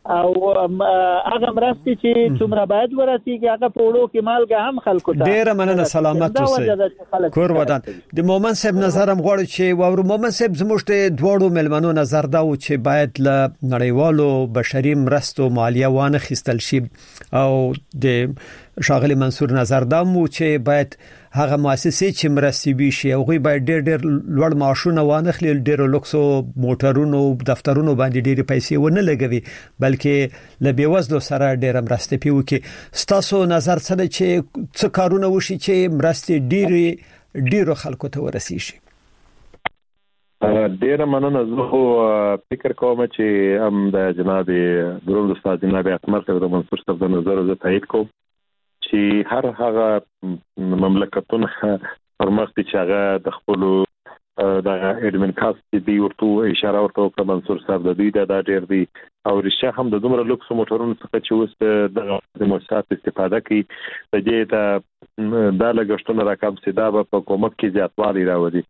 او هغه مرستې چې څومره باید ورسیږي هغه په وړو کې مالګه هم خلکو ته ډیر مننه سلامت اوسئ کور ودان د مومن صاحب نظر هم غواړي چې وور مومن صاحب زموږ ته دواړو ملمنو نظر دا و چې باید ل نړیوالو بشري مرستو مالیه وانه خستل شي او د شاغلی منصور نظر دا مو چې باید هغه مؤسسې چې مرستي شي او غوي باید ډېر لوړ معاشونه وانه خلل ډېر لوکسو موټرونو دفترونو باندې ډېر پیسې ونه لګوي بلکې ل بیوزلو سره ډېر مرستي پیو کې ستاسو نظر څه چې څه کارونه وشي چې مرستي ډېر خلکو ته ورسیږي ډیر مننه زه فکر کوم چې هم د جناب ګروند استاد جناب احمد صاحب د منصور صاحب د نظر زه تایید کوم چې هر هغه مملکتونه پرمختګ چې هغه د خپل د اډمن کاست دی ورته اشاره ورته کوم منصور صاحب د دې د ډیر دی او رښتیا هم د دومره لوکس موټرونو څخه چې اوس د مؤسسات استفاده کوي د دې د لګښتونو رقم سیدا په حکومت کې زیاتوالی راوړي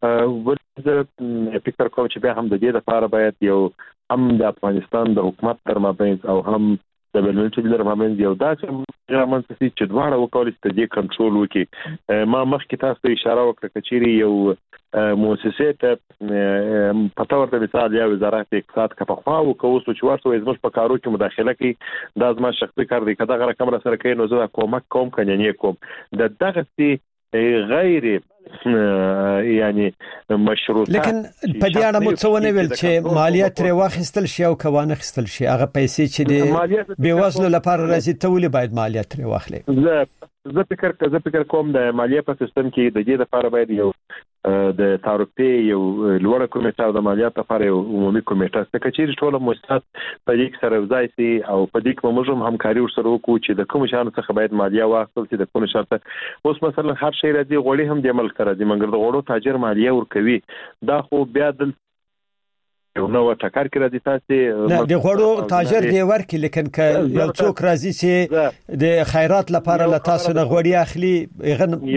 ولې فکر کوم چې به هم د دې لپاره باید یو هم د افغانستان د حکومت تر مابین او هم د بلنټي لر مابین یو داسې رامنځته چې دواړه وکولای شي د کنټرول وکړي ما مخکې تاسو ته اشاره وکړه چې یو مؤسسه ته پته ورته مثال یا وزارت اقتصاد کا په خوا او کوڅو چې ورته زموږ په کارو کې مداخله کوي دا زما شخصي کار دی کدا غره کمره سره کوي نو زه کومک کوم کنينه کوم د دغه سي غیر یعنی مشروط لیکن په دې اړه مو څه ونه ویل چې مالیه ترې واخیستل شي او کوانه خستل شي هغه پیسې چې د بیوزلو لپاره راځي ته ولې باید مالیه ترې واخلي زه فکر کوم د مالیه په سیستم کې د دې لپاره باید یو د تعرفه یو لوړه کمیټه او د مالیات لپاره یو عمومي کمیټه چې کچېر ټول مؤسسات په دې کې سره ځای سي او په دې کې موږ هم همکاري ورسره وکړو چې د کوم شان څخه باید مالیه واخلي چې د کوم شرط اوس مثلا هر شی راځي غوړي هم د عمل سره دي مګر د غوړو تاجر مالیه ورکوي دا خو بیا د یو نو ټکر کې راځي تاسو د غوړو تاجر دی ورکي لیکن ک یو څوک راځي چې د خیرات لپاره له تاسو نه غوړي اخلي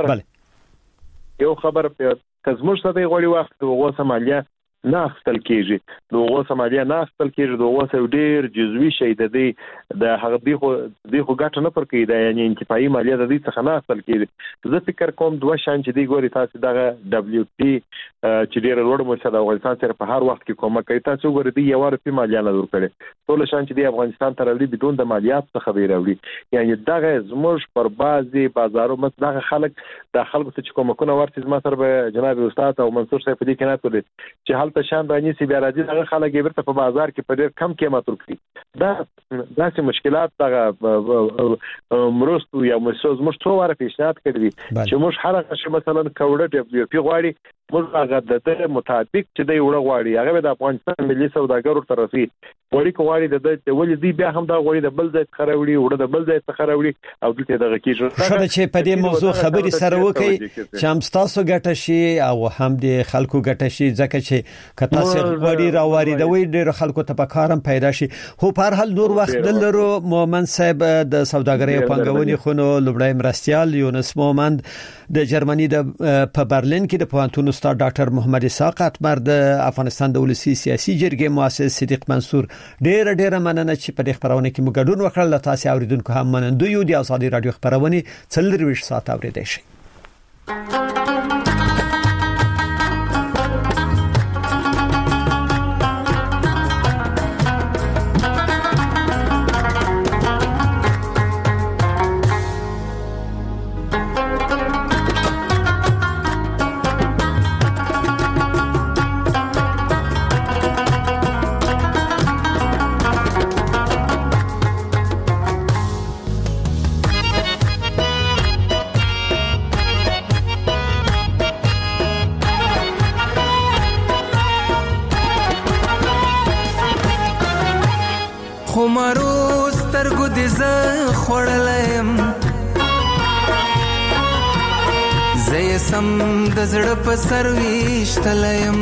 یو خبر کزموږ څه دی غوړي وخت دغه سمالیه نه اخستل کیږي دغه سمالیه نه اخستل کیږي دغه څه ډیر جزوي شي د هغه دی خو ګټه نه پر کیږي یعنی انتفاعي مالیه د دې څخه نه اخستل کیږي زه فکر کوم دوه شان چې دی ګوري تاسو دغه دبليو پی چې ډیر لوړ مو د افغانستان سره په هر وخت کې کومه کوي تاسو ګوري دی یو ورته مالیه نه ورکړي ټول شان چې دی افغانستان تر لري بدون د مالیات څخه بیروي یعنی دغه زموږ پر بازي بازارو مت دغه خلک د خلکو چې کومه ورته زما سره جناب استاد او منصور صاحب دې کې نه کړی چې حالت شان باندې سی بیا راځي دغه خلک ورته په بازار کې په ډېر کم قیمت ورکړي دا چې مشکلات دغه مرستو یا مسوز مش څو واره پیشنهاد کړی چې موږ هر هغه مثلا کوړه په غواړي موږ هغه د مطابق چې دی وړه غواړي هغه د افغانستان ملي سوداګرو تر رسي وړي کوړي د ولې دی بیا هم دا غواړي د بل ځای څخه راوړي وړه د بل ځای څخه راوړي او دلته دغه کیږي شته چې په دې موضوع خبري سره وکي چې هم تاسو ګټه شي او هم د خلکو ګټه شي ځکه چې کته سره غواړي راوړي د وی ډېر خلکو ته په کارم پیدا شي خو په هر نور وخت دلرو مومن صاحب د سوداګرۍ او پنګونې خونو لومړی مرستيال یونس مومند د جرمني د په برلین کې د پوهنتون استاد ډاکټر محمد اسحاق اتمر د افغانستان د ولسی سیاسي جرګې مؤسس صدیق منصور ډېر مننه چې په دې خبرونه کې موږ ګډون وکړل تاسو اوریدونکو هم منندوی یو د ازادي رادیو خبرونه 24 ساعت اوریدئ شي سم د زړه په سرويش تلیم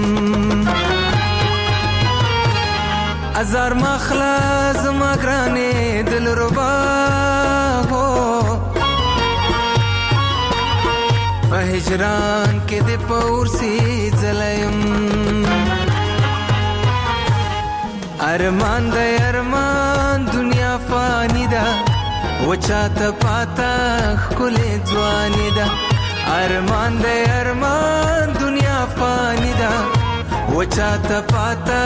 ازار مخلا زما ګرانې دل ربا هو په هجران کې د پور سي زلیم ارمان د ارمان دنیا فانی ده وچاته پاتا خله ځواني ده ارمان د ارمان دنیا فانی ده وچاته پاتا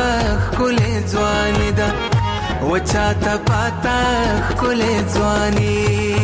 خله ځواني ده وچاته پاتا خله ځواني